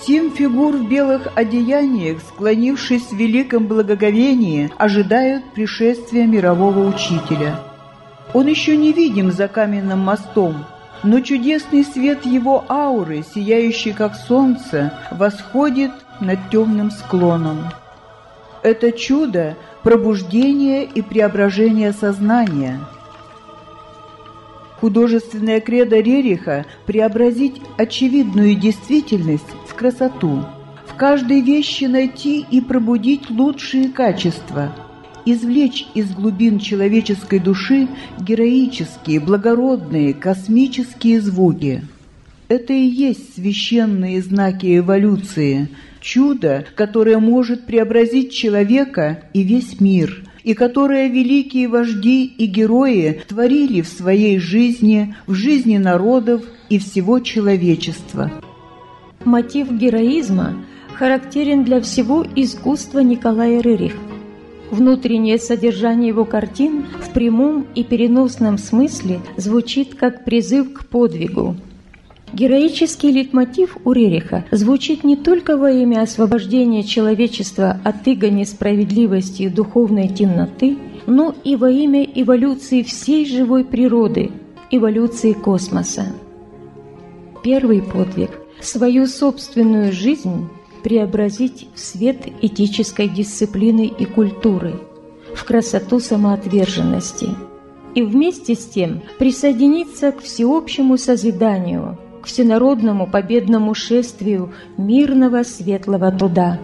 7 фигур в белых одеяниях, склонившись в великом благоговении, ожидают пришествия мирового учителя. Он еще не видим за каменным мостом, но чудесный свет его ауры, сияющий как солнце, восходит над темным склоном. Это чудо пробуждения и преображения сознания. Художественная кредо Рериха – преобразить очевидную действительность в красоту, в каждой вещи найти и пробудить лучшие качества, извлечь из глубин человеческой души героические, благородные, космические звуки. Это и есть священные знаки эволюции, чудо, которое может преобразить человека и весь мир, и которое великие вожди и герои творили в своей жизни, в жизни народов и всего человечества. Мотив героизма характерен для всего искусства Николая Рериха. Внутреннее содержание его картин в прямом и переносном смысле звучит как призыв к подвигу. Героический лейтмотив у Рериха звучит не только во имя освобождения человечества от иго несправедливости и духовной темноты, но и во имя эволюции всей живой природы, эволюции космоса. Первый подвиг – свою собственную жизнь преобразить в свет этической дисциплины и культуры, в красоту самоотверженности, и вместе с тем присоединиться к всеобщему созиданию, к всенародному победному шествию мирного светлого труда.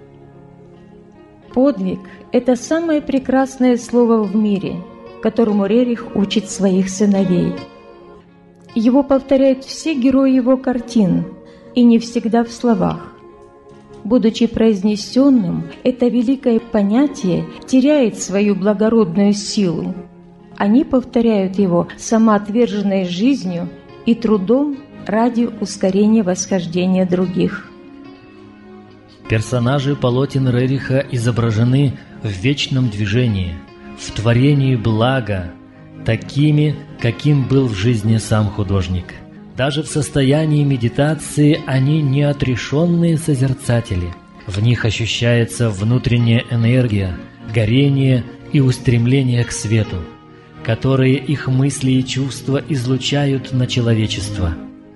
Подвиг – это самое прекрасное слово в мире, которому Рерих учит своих сыновей. Его повторяют все герои его картин, и не всегда в словах. Будучи произнесенным, это великое понятие теряет свою благородную силу. Они повторяют его самоотверженной жизнью и трудом ради ускорения восхождения других. Персонажи полотен Рериха изображены в вечном движении, в творении блага, такими, каким был в жизни сам художник. Даже в состоянии медитации они не отрешенные созерцатели. В них ощущается внутренняя энергия, горение и устремление к свету, которые их мысли и чувства излучают на человечество.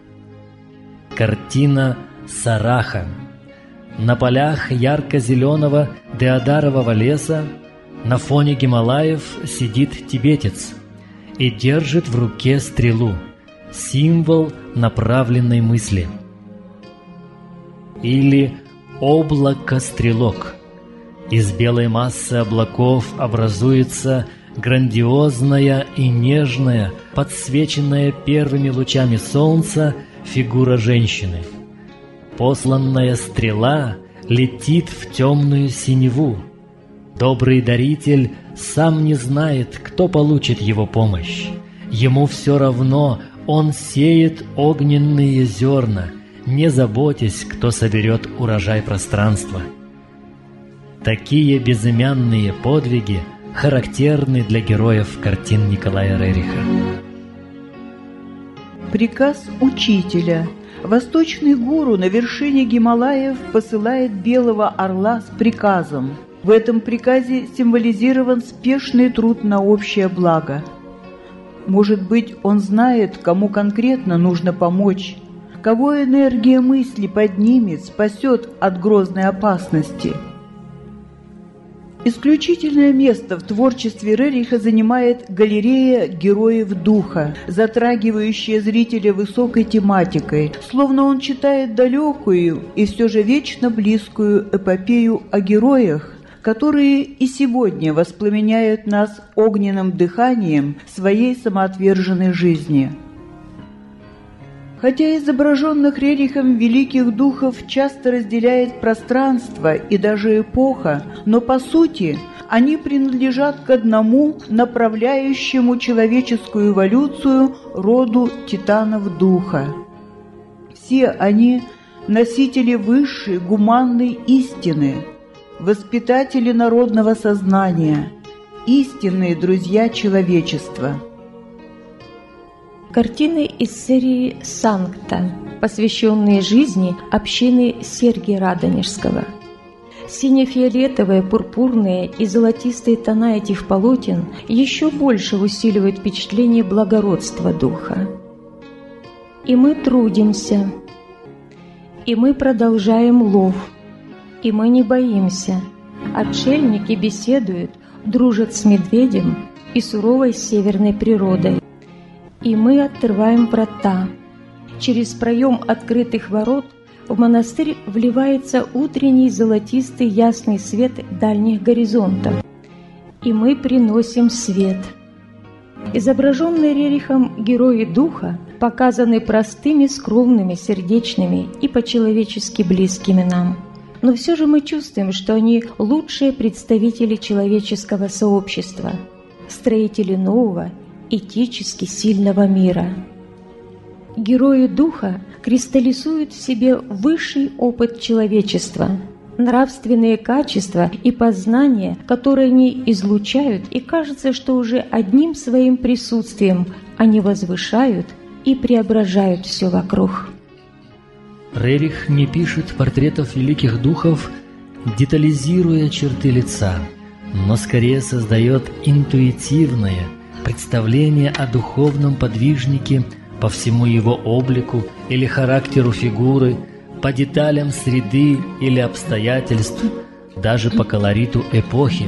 Картина «Сараха». На полях ярко-зеленого деодарового леса на фоне Гималаев сидит тибетец и держит в руке стрелу, символ направленной мысли. Или облако-стрелок. Из белой массы облаков образуется грандиозная и нежная, подсвеченная первыми лучами солнца фигура женщины. Посланная стрела летит в темную синеву. Добрый даритель сам не знает, кто получит его помощь. Ему все равно, он сеет огненные зерна, не заботясь, кто соберет урожай пространства. Такие безымянные подвиги характерны для героев картин Николая Рериха. Приказ учителя. Восточный гуру на вершине Гималаев посылает белого орла с приказом. В этом приказе символизирован спешный труд на общее благо. Может быть, он знает, кому конкретно нужно помочь, кого энергия мысли поднимет, спасет от грозной опасности. Исключительное место в творчестве Рериха занимает галерея героев духа, затрагивающая зрителя высокой тематикой, словно он читает далекую и все же вечно близкую эпопею о героях, которые и сегодня воспламеняют нас огненным дыханием своей самоотверженной жизни. Хотя изображенных Рерихом великих духов часто разделяет пространство и даже эпоха, но по сути они принадлежат к одному направляющему человеческую эволюцию роду титанов духа. Все они – носители высшей гуманной истины, воспитатели народного сознания, истинные друзья человечества. Картины из серии «Санкта». посвященные жизни общины Сергия Радонежского. Сине-фиолетовые, пурпурные и золотистые тона этих полотен еще больше усиливают впечатление благородства духа. И мы трудимся, и мы продолжаем лов, и мы не боимся. Отшельники беседуют, дружат с медведем и суровой северной природой. И мы открываем врата. Через проем открытых ворот в монастырь вливается утренний золотистый ясный свет дальних горизонтов. И мы приносим свет. Изображенные Рерихом герои духа показаны простыми, скромными, сердечными и по-человечески близкими нам. Но все же мы чувствуем, что они лучшие представители человеческого сообщества, строители нового, этически сильного мира. Герои духа кристаллизуют в себе высший опыт человечества, нравственные качества и познания, которые они излучают, и кажется, что уже одним своим присутствием они возвышают и преображают все вокруг. Рерих не пишет портретов великих духов, детализируя черты лица, но скорее создает интуитивное представление о духовном подвижнике по всему его облику или характеру фигуры, по деталям среды или обстоятельств, даже по колориту эпохи.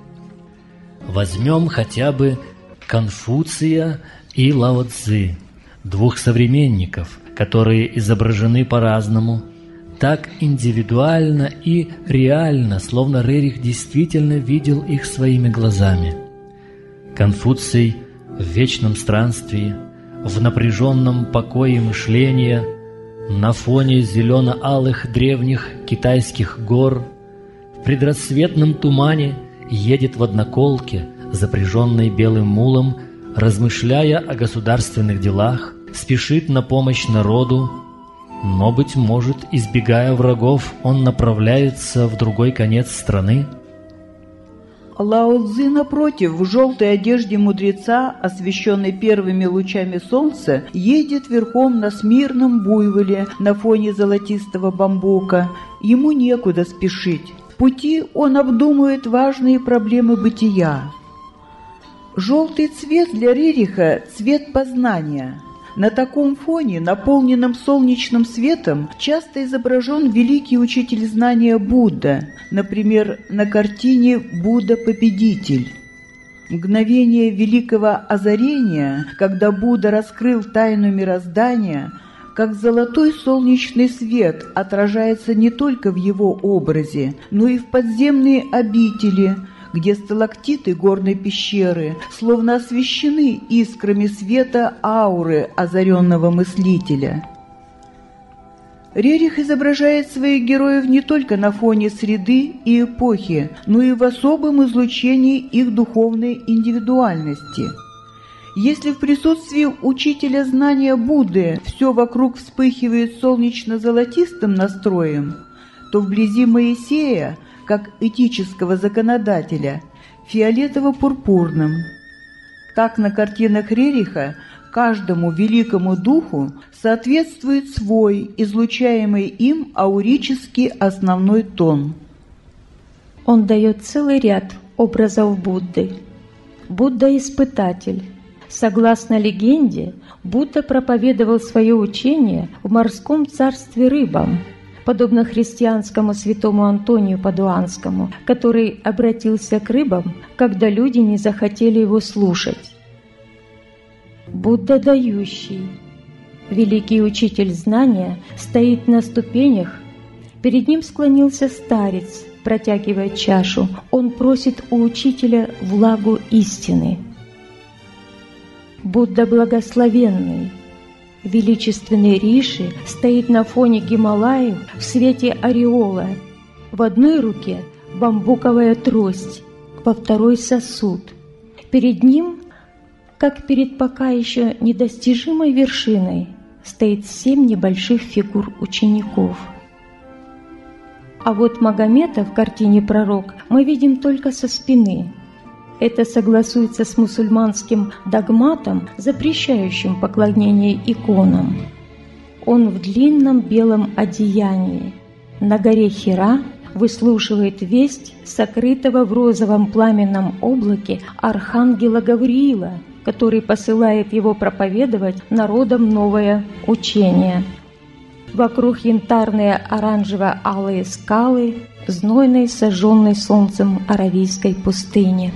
Возьмем хотя бы Конфуция и Лао Цзы, двух современников, которые изображены по-разному, так индивидуально и реально, словно Рерих действительно видел их своими глазами. Конфуций в вечном странствии, в напряженном покое мышления, на фоне зелено-алых древних китайских гор, в предрассветном тумане едет в одноколке, запряженной белым мулом, размышляя о государственных делах, спешит на помощь народу, но, быть может, избегая врагов, он направляется в другой конец страны. Лао Цзы, напротив, в желтой одежде мудреца, освещенной первыми лучами солнца, едет верхом на смирном буйволе на фоне золотистого бамбука. Ему некуда спешить. В пути он обдумывает важные проблемы бытия. Желтый цвет для Рериха – цвет познания. На таком фоне, наполненном солнечным светом, часто изображен великий учитель знания Будда, например, на картине «Будда-победитель». Мгновение великого озарения, когда Будда раскрыл тайну мироздания, как золотой солнечный свет отражается не только в его образе, но и в подземные обители, где сталактиты горной пещеры словно освещены искрами света ауры озаренного мыслителя. Рерих изображает своих героев не только на фоне среды и эпохи, но и в особом излучении их духовной индивидуальности. Если в присутствии учителя знания Будды все вокруг вспыхивает солнечно-золотистым настроем, то вблизи Моисея, как этического законодателя, фиолетово-пурпурным. Так на картинах Рериха каждому великому духу соответствует свой, излучаемый им аурический основной тон. Он дает целый ряд образов Будды. Будда-испытатель. Согласно легенде, Будда проповедовал свое учение в морском царстве рыбам, подобно христианскому святому Антонию Падуанскому, который обратился к рыбам, когда люди не захотели его слушать. Будда дающий. Великий учитель знания стоит на ступенях, перед ним склонился старец, протягивая чашу. Он просит у учителя влагу истины. Будда благословенный. Величественный Риши стоит на фоне Гималаев в свете ореола. В одной руке бамбуковая трость, во второй сосуд. Перед ним, как перед пока еще недостижимой вершиной, стоит 7 небольших фигур учеников. А вот Магомета в картине «Пророк» мы видим только со спины. Это согласуется с мусульманским догматом, запрещающим поклонение иконам. Он в длинном белом одеянии. На горе Хира выслушивает весть сокрытого в розовом пламенном облаке архангела Гавриила, который посылает его проповедовать народам новое учение. Вокруг янтарные оранжево-алые скалы, знойной, сожженной солнцем аравийской пустыни.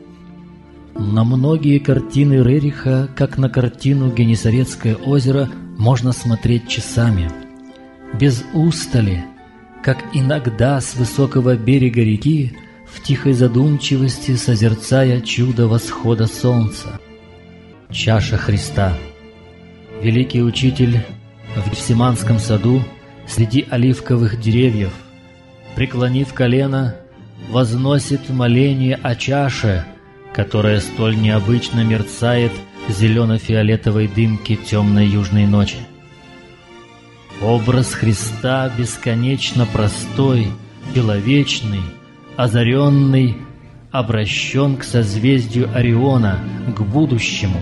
На многие картины Рериха, как на картину «Генесарецкое озеро», можно смотреть часами, без устали, как иногда с высокого берега реки, в тихой задумчивости созерцая чудо восхода солнца. Чаша Христа. Великий учитель в Гефсиманском саду среди оливковых деревьев, преклонив колено, возносит моление о чаше, которая столь необычно мерцает в зелено-фиолетовой дымке темной южной ночи. Образ Христа бесконечно простой, беловечный, озаренный, обращен к созвездию Ориона, к будущему.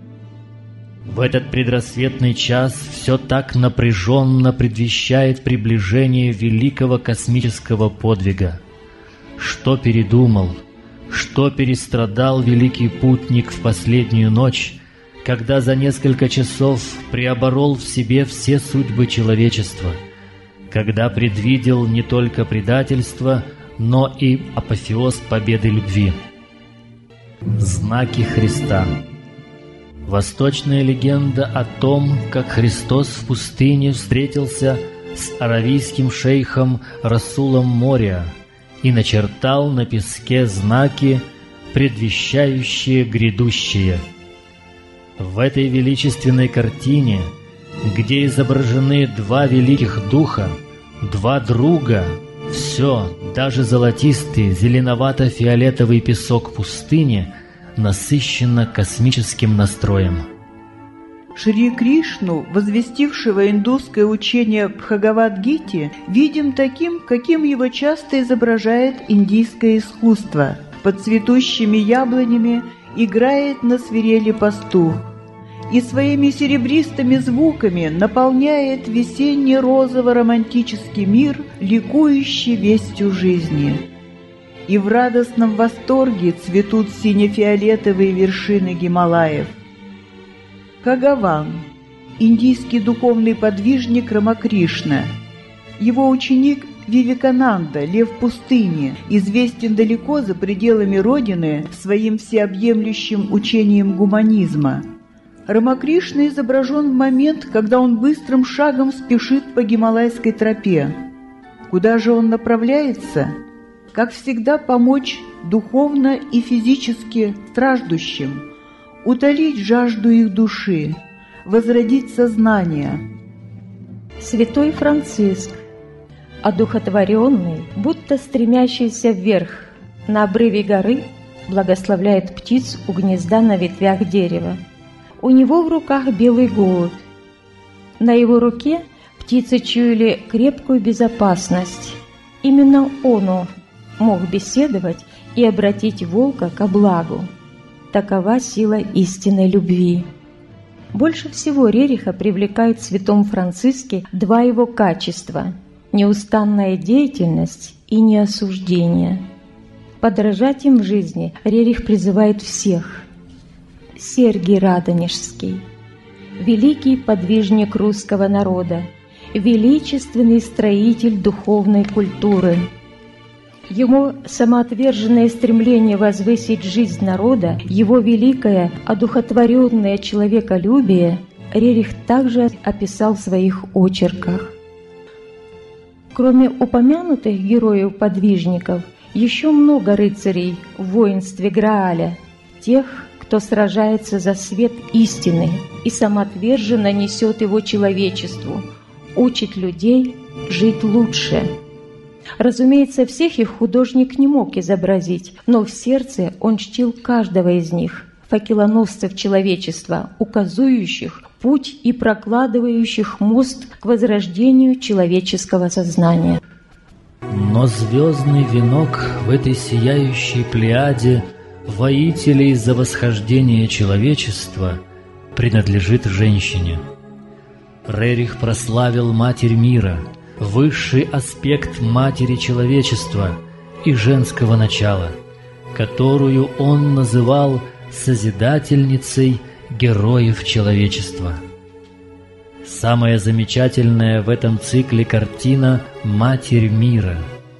В этот предрассветный час все так напряженно предвещает приближение великого космического подвига. Что передумал, что перестрадал великий путник в последнюю ночь, когда за несколько часов преоборол в себе все судьбы человечества, когда предвидел не только предательство, но и апофеоз победы любви. Знаки Христа. Восточная легенда о том, как Христос в пустыне встретился с аравийским шейхом Расулом Мория и начертал на песке знаки, предвещающие грядущее. В этой величественной картине, где изображены два великих духа, два друга, все, даже золотистый, зеленовато-фиолетовый песок пустыни, насыщенно космическим настроем. Шри Кришну, возвестившего индусское учение Бхагавад-гите, видим таким, каким его часто изображает индийское искусство. Под цветущими яблонями играет на свирели пастух и своими серебристыми звуками наполняет весенний розово-романтический мир, ликующий вестью жизни. И в радостном восторге цветут сине-фиолетовые вершины Гималаев. Кагаван – индийский духовный подвижник Рамакришна. Его ученик Вивекананда, лев пустыни, известен далеко за пределами родины своим всеобъемлющим учением гуманизма. Рамакришна изображен в момент, когда он быстрым шагом спешит по гималайской тропе. Куда же он направляется? Как всегда, помочь духовно и физически страждущим, утолить жажду их души, возродить сознание. Святой Франциск, одухотворенный, будто стремящийся вверх, на обрыве горы благословляет птиц у гнезда на ветвях дерева. У него в руках белый голубь. На его руке птицы чуяли крепкую безопасность. Именно он мог беседовать и обратить волка ко благу. Такова сила истинной любви. Больше всего Рериха привлекает в святом Франциске два его качества – неустанная деятельность и неосуждение. Подражать им в жизни Рерих призывает всех. Сергий Радонежский, великий подвижник русского народа, величественный строитель духовной культуры. Его самоотверженное стремление возвысить жизнь народа, его великое одухотворенное человеколюбие Рерих также описал в своих очерках. Кроме упомянутых героев-подвижников, еще много рыцарей в воинстве Грааля, тех, кто сражается за свет истины и самоотверженно несет его человечеству, учит людей жить лучше. Разумеется, всех их художник не мог изобразить, но в сердце он чтил каждого из них, факелоносцев человечества, указующих путь и прокладывающих мост к возрождению человеческого сознания. Но звездный венок в этой сияющей плеяде воителей за восхождение человечества принадлежит женщине. Рерих прославил Матерь мира, высший аспект Матери человечества и женского начала, которую он называл Созидательницей героев человечества. Самая замечательная в этом цикле картина «Матерь мира».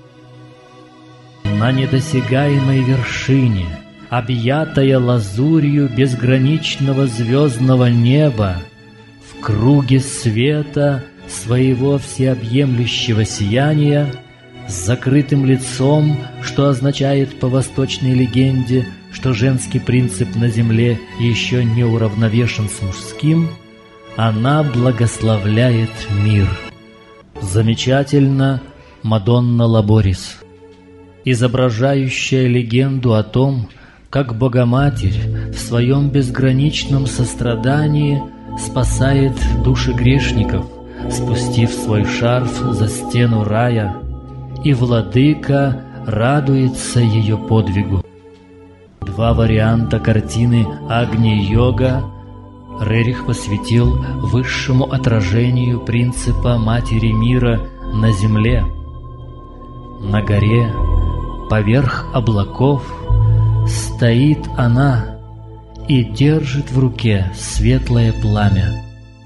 На недосягаемой вершине, объятая лазурью безграничного звездного неба, в круге света своего всеобъемлющего сияния, с закрытым лицом, что означает по восточной легенде, что женский принцип на земле еще не уравновешен с мужским, она благословляет мир. Замечательно Мадонна Лаборис, изображающая легенду о том, как Богоматерь в своем безграничном сострадании спасает души грешников, спустив свой шарф за стену рая, и Владыка радуется ее подвигу. Два варианта картины Агни-йога Рерих посвятил высшему отражению принципа Матери мира на земле. На горе, поверх облаков, стоит она и держит в руке светлое пламя.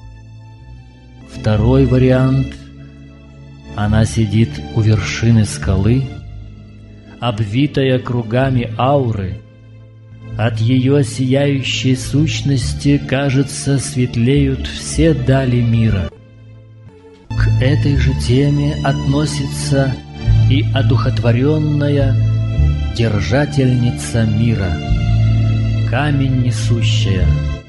Второй вариант — она сидит у вершины скалы, обвитая кругами ауры. От ее сияющей сущности, кажется, светлеют все дали мира. К этой же теме относится и одухотворенная держательница мира, камень несущая,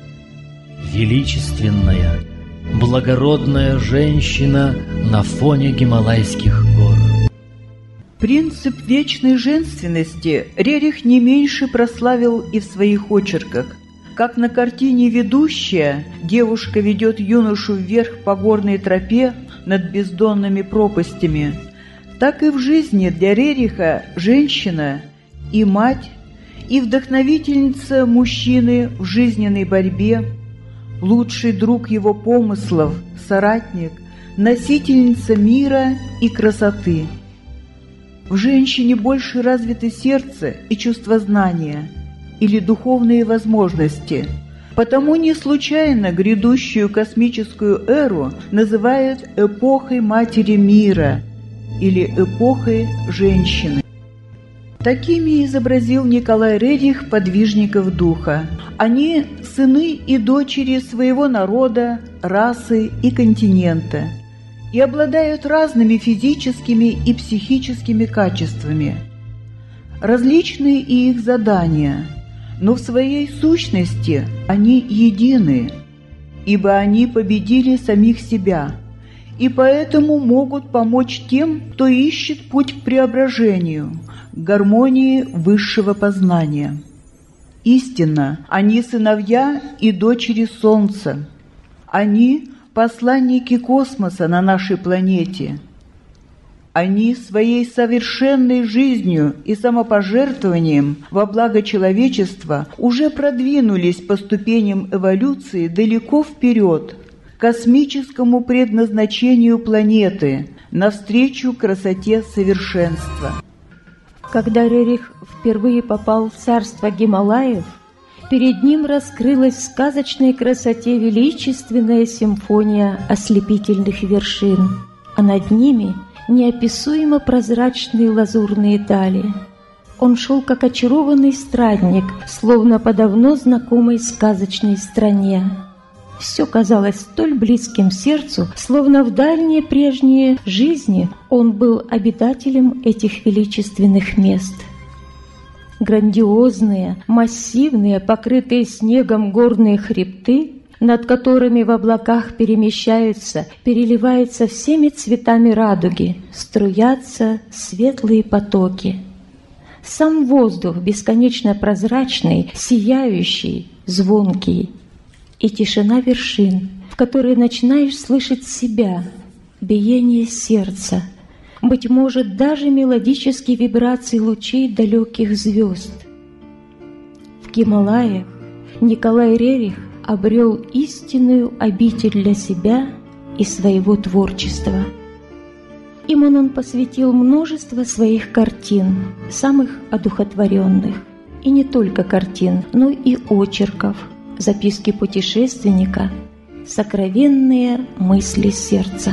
величественная, благородная женщина на фоне Гималайских гор. Принцип вечной женственности Рерих не меньше прославил и в своих очерках. Как на картине «Ведущая» девушка ведет юношу вверх по горной тропе над бездонными пропастями, так и в жизни для Рериха женщина и мать, и вдохновительница мужчины в жизненной борьбе, лучший друг его помыслов, соратник, носительница мира и красоты. В женщине больше развиты сердце и чувствознание или духовные возможности. Потому не случайно грядущую космическую эру называют эпохой Матери мира или эпохой женщины. Такими изобразил Николай Рерих подвижников духа. Они – сыны и дочери своего народа, расы и континента, и обладают разными физическими и психическими качествами. Различны и их задания, но в своей сущности они едины, ибо они победили самих себя, и поэтому могут помочь тем, кто ищет путь к преображению, к гармонии высшего познания. Истинно, они сыновья и дочери Солнца. Они – посланники космоса на нашей планете. Они своей совершенной жизнью и самопожертвованием во благо человечества уже продвинулись по ступеням эволюции далеко вперед, к космическому предназначению планеты, навстречу красоте совершенства. Когда Рерих впервые попал в царство Гималаев, перед ним раскрылась в сказочной красоте величественная симфония ослепительных вершин, а над ними неописуемо прозрачные лазурные дали. Он шел как очарованный странник, словно по давно знакомой сказочной стране. Все казалось столь близким сердцу, словно в дальние прежние жизни он был обитателем этих величественных мест. Грандиозные, массивные, покрытые снегом горные хребты, над которыми в облаках перемещаются, переливаются всеми цветами радуги, струятся светлые потоки. Сам воздух бесконечно прозрачный, сияющий, звонкий, и тишина вершин, в которой начинаешь слышать себя, биение сердца, быть может, даже мелодические вибрации лучей далеких звезд. В Гималаях Николай Рерих обрел истинную обитель для себя и своего творчества. Им он посвятил множество своих картин, самых одухотворенных, и не только картин, но и очерков, записки путешественника, сокровенные мысли сердца.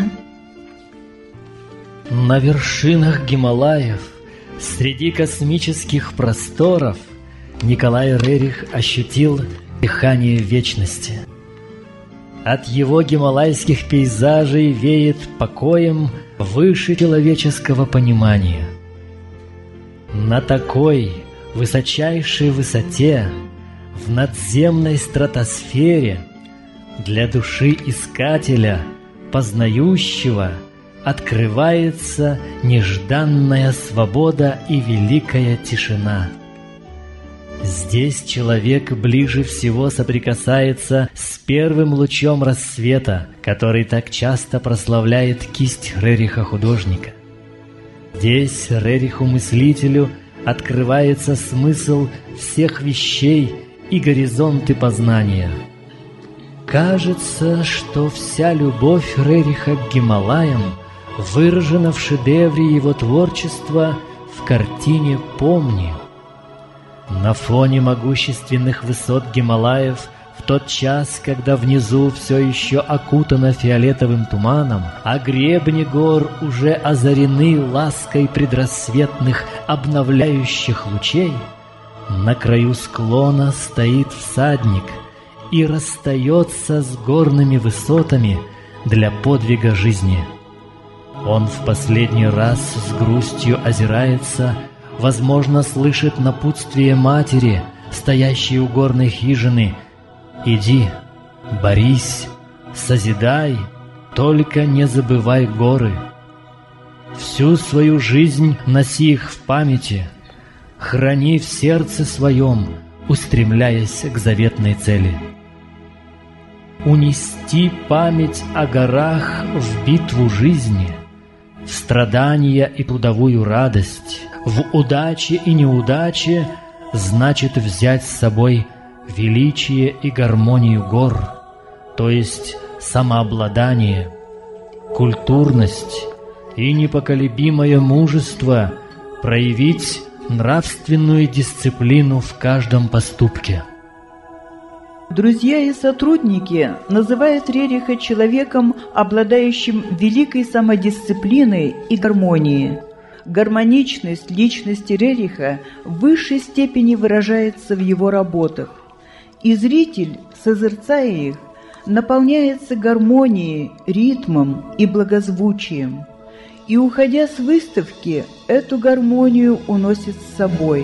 На вершинах Гималаев, среди космических просторов, Николай Рерих ощутил дыхание вечности. От его гималайских пейзажей веет покоем выше человеческого понимания. На такой высочайшей высоте, в надземной стратосфере, для души искателя, познающего, открывается нежданная свобода и великая тишина. Здесь человек ближе всего соприкасается с первым лучом рассвета, который так часто прославляет кисть Рериха-художника. Здесь Рериху-мыслителю открывается смысл всех вещей и горизонты познания. Кажется, что вся любовь Рериха к Гималаям выражена в шедевре его творчества в картине «Помни». На фоне могущественных высот Гималаев, в тот час, когда внизу все еще окутано фиолетовым туманом, а гребни гор уже озарены лаской предрассветных обновляющих лучей, на краю склона стоит всадник и расстается с горными высотами для подвига жизни. Он в последний раз с грустью озирается, возможно, слышит напутствие матери, стоящей у горной хижины: «Иди, борись, созидай, только не забывай горы. Всю свою жизнь носи их в памяти, храни в сердце своем, устремляясь к заветной цели». Унести память о горах в битву жизни, в страдания и трудовую радость, в удаче и неудаче значит взять с собой величие и гармонию гор, то есть самообладание, культурность и непоколебимое мужество, проявить нравственную дисциплину в каждом поступке. Друзья и сотрудники называют Рериха человеком, обладающим великой самодисциплиной и гармонией. Гармоничность личности Рериха в высшей степени выражается в его работах, и зритель, созерцая их, наполняется гармонией, ритмом и благозвучием, и, уходя с выставки, эту гармонию уносит с собой.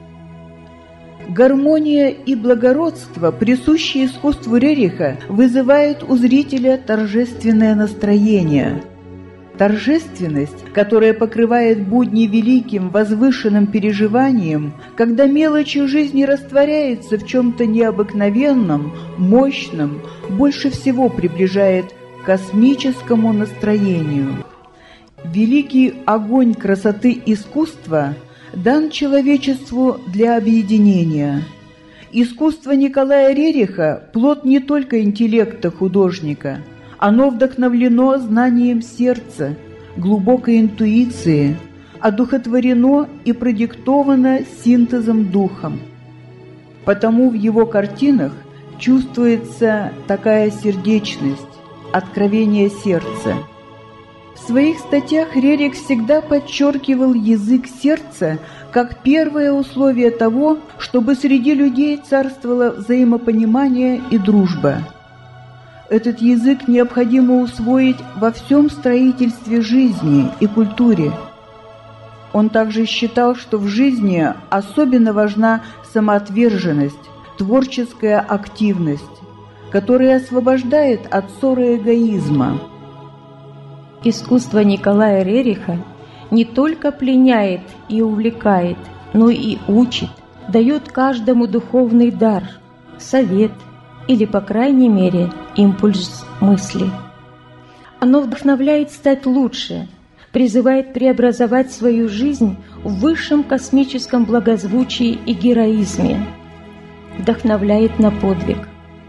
Гармония и благородство, присущие искусству Рериха, вызывают у зрителя торжественное настроение. Торжественность, которая покрывает будни великим, возвышенным переживанием, когда мелочи жизни растворяются в чем-то необыкновенном, мощном, больше всего приближает к космическому настроению. Великий огонь красоты искусства дан человечеству для объединения. Искусство Николая Рериха – плод не только интеллекта художника. Оно вдохновлено знанием сердца, глубокой интуиции, одухотворено и продиктовано синтезом духом. Потому в его картинах чувствуется такая сердечность, откровение сердца. В своих статьях Рерих всегда подчеркивал язык сердца как первое условие того, чтобы среди людей царствовало взаимопонимание и дружба. Этот язык необходимо усвоить во всем строительстве жизни и культуре. Он также считал, что в жизни особенно важна самоотверженность, творческая активность, которая освобождает от ссоры эгоизма. Искусство Николая Рериха не только пленяет и увлекает, но и учит, дает каждому духовный дар, совет или, по крайней мере, импульс мысли. Оно вдохновляет стать лучше, призывает преобразовать свою жизнь в высшем космическом благозвучии и героизме, вдохновляет на подвиг.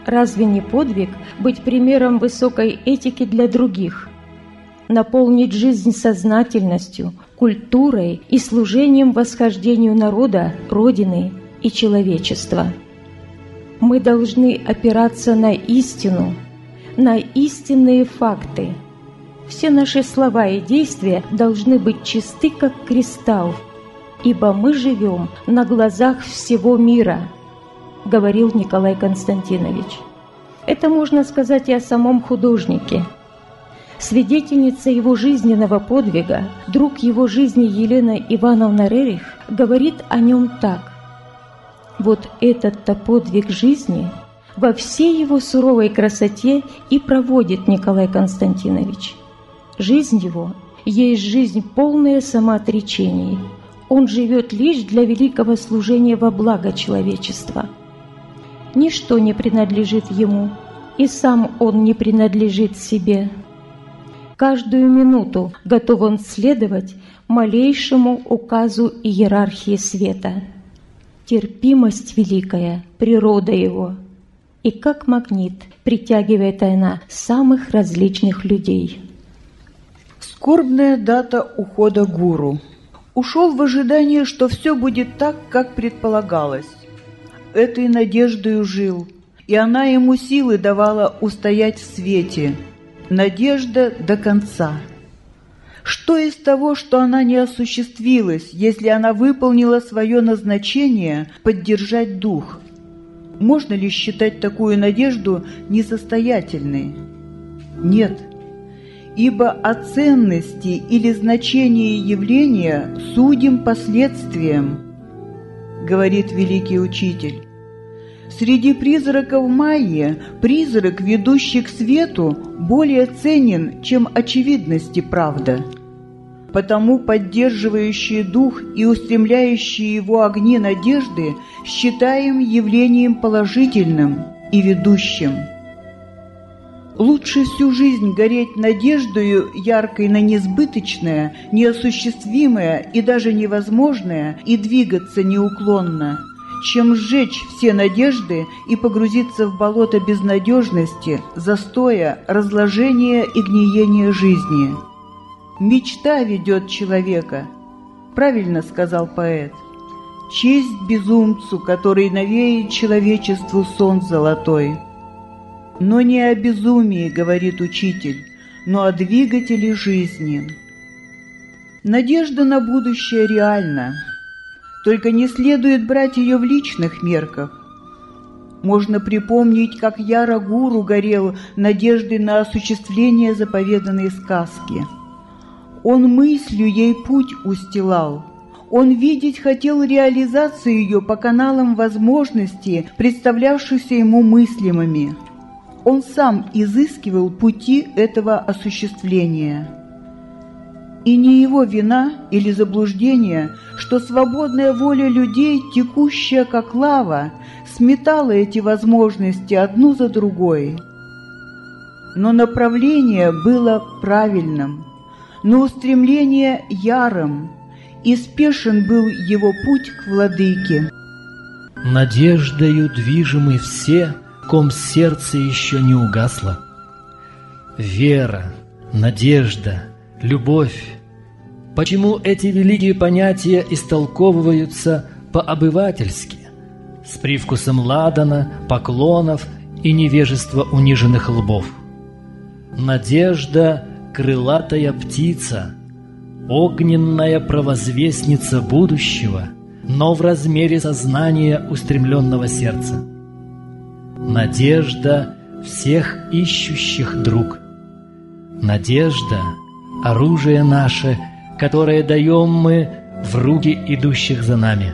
Разве не подвиг быть примером высокой этики для других? Наполнить жизнь сознательностью, культурой и служением восхождению народа, Родины и человечества. Мы должны опираться на истину, на истинные факты. Все наши слова и действия должны быть чисты, как кристалл, ибо мы живем на глазах всего мира, говорил Николай Константинович. Это можно сказать и о самом художнике. Свидетельница его жизненного подвига, друг его жизни Елена Ивановна Рерих, говорит о нем так. Вот этот-то подвиг жизни во всей его суровой красоте и проводит Николай Константинович. Жизнь его есть жизнь, полная самоотречений. Он живет лишь для великого служения во благо человечества. Ничто не принадлежит ему, и сам он не принадлежит себе. Каждую минуту готов он следовать малейшему указу иерархии света. Терпимость великая, природа его, и как магнит притягивает она самых различных людей. Скорбная дата ухода гуру. Ушел в ожидании, что все будет так, как предполагалось. Этой надеждою жил, и она ему силы давала устоять в свете. Надежда до конца. Что из того, что она не осуществилась, если она выполнила свое назначение поддержать дух? Можно ли считать такую надежду несостоятельной? Нет, ибо о ценности или значении явления судим последствиям, говорит великий учитель. Среди призраков Майи призрак, ведущий к свету, более ценен, чем очевидность и правда. Потому поддерживающие дух и устремляющие его огни надежды считаем явлением положительным и ведущим. Лучше всю жизнь гореть надеждою яркой на несбыточное, неосуществимое и даже невозможное и двигаться неуклонно, чем сжечь все надежды и погрузиться в болото безнадежности, застоя, разложения и гниения жизни. Мечта ведет человека, правильно сказал поэт. Честь безумцу, который навеет человечеству сон золотой. Но не о безумии, говорит учитель, но о двигателе жизни. Надежда на будущее реальна. Только не следует брать ее в личных мерках. Можно припомнить, как яро гуру горел надеждой на осуществление заповеданной сказки. Он мыслью ей путь устилал. Он видеть хотел реализацию ее по каналам возможностей, представлявшихся ему мыслимыми. Он сам изыскивал пути этого осуществления. И не его вина или заблуждение, что свободная воля людей, текущая как лава, сметала эти возможности одну за другой. Но направление было правильным, но устремление ярым, и спешен был его путь к владыке. Надеждою движимы все, ком сердце еще не угасло. Вера, надежда, любовь. Почему эти великие понятия истолковываются по-обывательски, с привкусом ладана, поклонов и невежества униженных лбов? Надежда — крылатая птица, огненная провозвестница будущего, но в размере сознания устремленного сердца. Надежда всех ищущих друг. Надежда — оружие наше, которое даем мы в руки идущих за нами.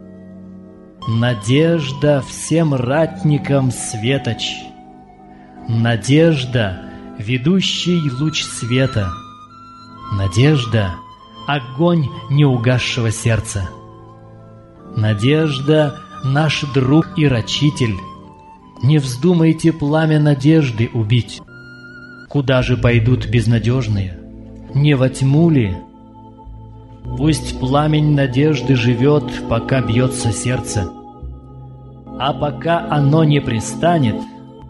Надежда всем ратникам светоч. Надежда — ведущий луч света. Надежда — огонь неугасшего сердца. Надежда — наш друг и рачитель. Не вздумайте пламя надежды убить. Куда же пойдут безнадежные? Не во тьму ли? Пусть пламень надежды живет, пока бьется сердце. А пока оно не пристанет,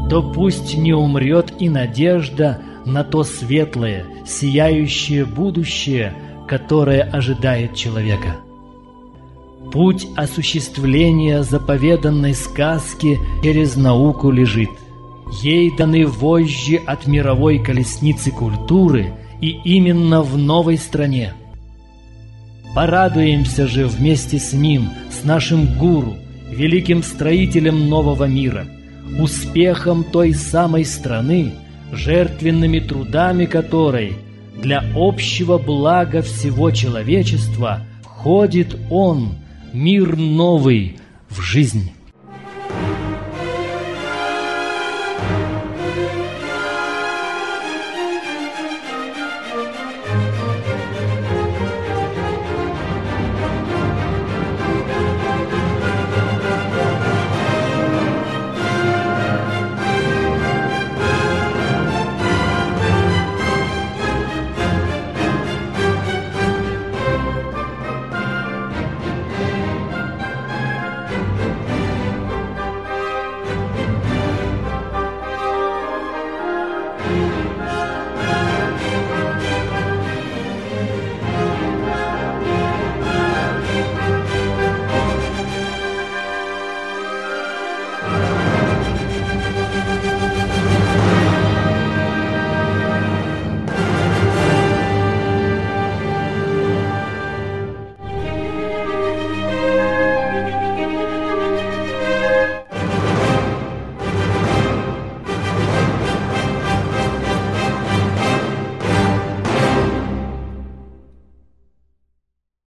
то пусть не умрет и надежда на то светлое, сияющее будущее, которое ожидает человека. Путь осуществления заповеданной сказки через науку лежит. Ей даны вожжи от мировой колесницы культуры, и именно в новой стране. Порадуемся же вместе с ним, с нашим гуру, великим строителем нового мира, успехом той самой страны, жертвенными трудами которой для общего блага всего человечества входит он, мир новый, в жизнь.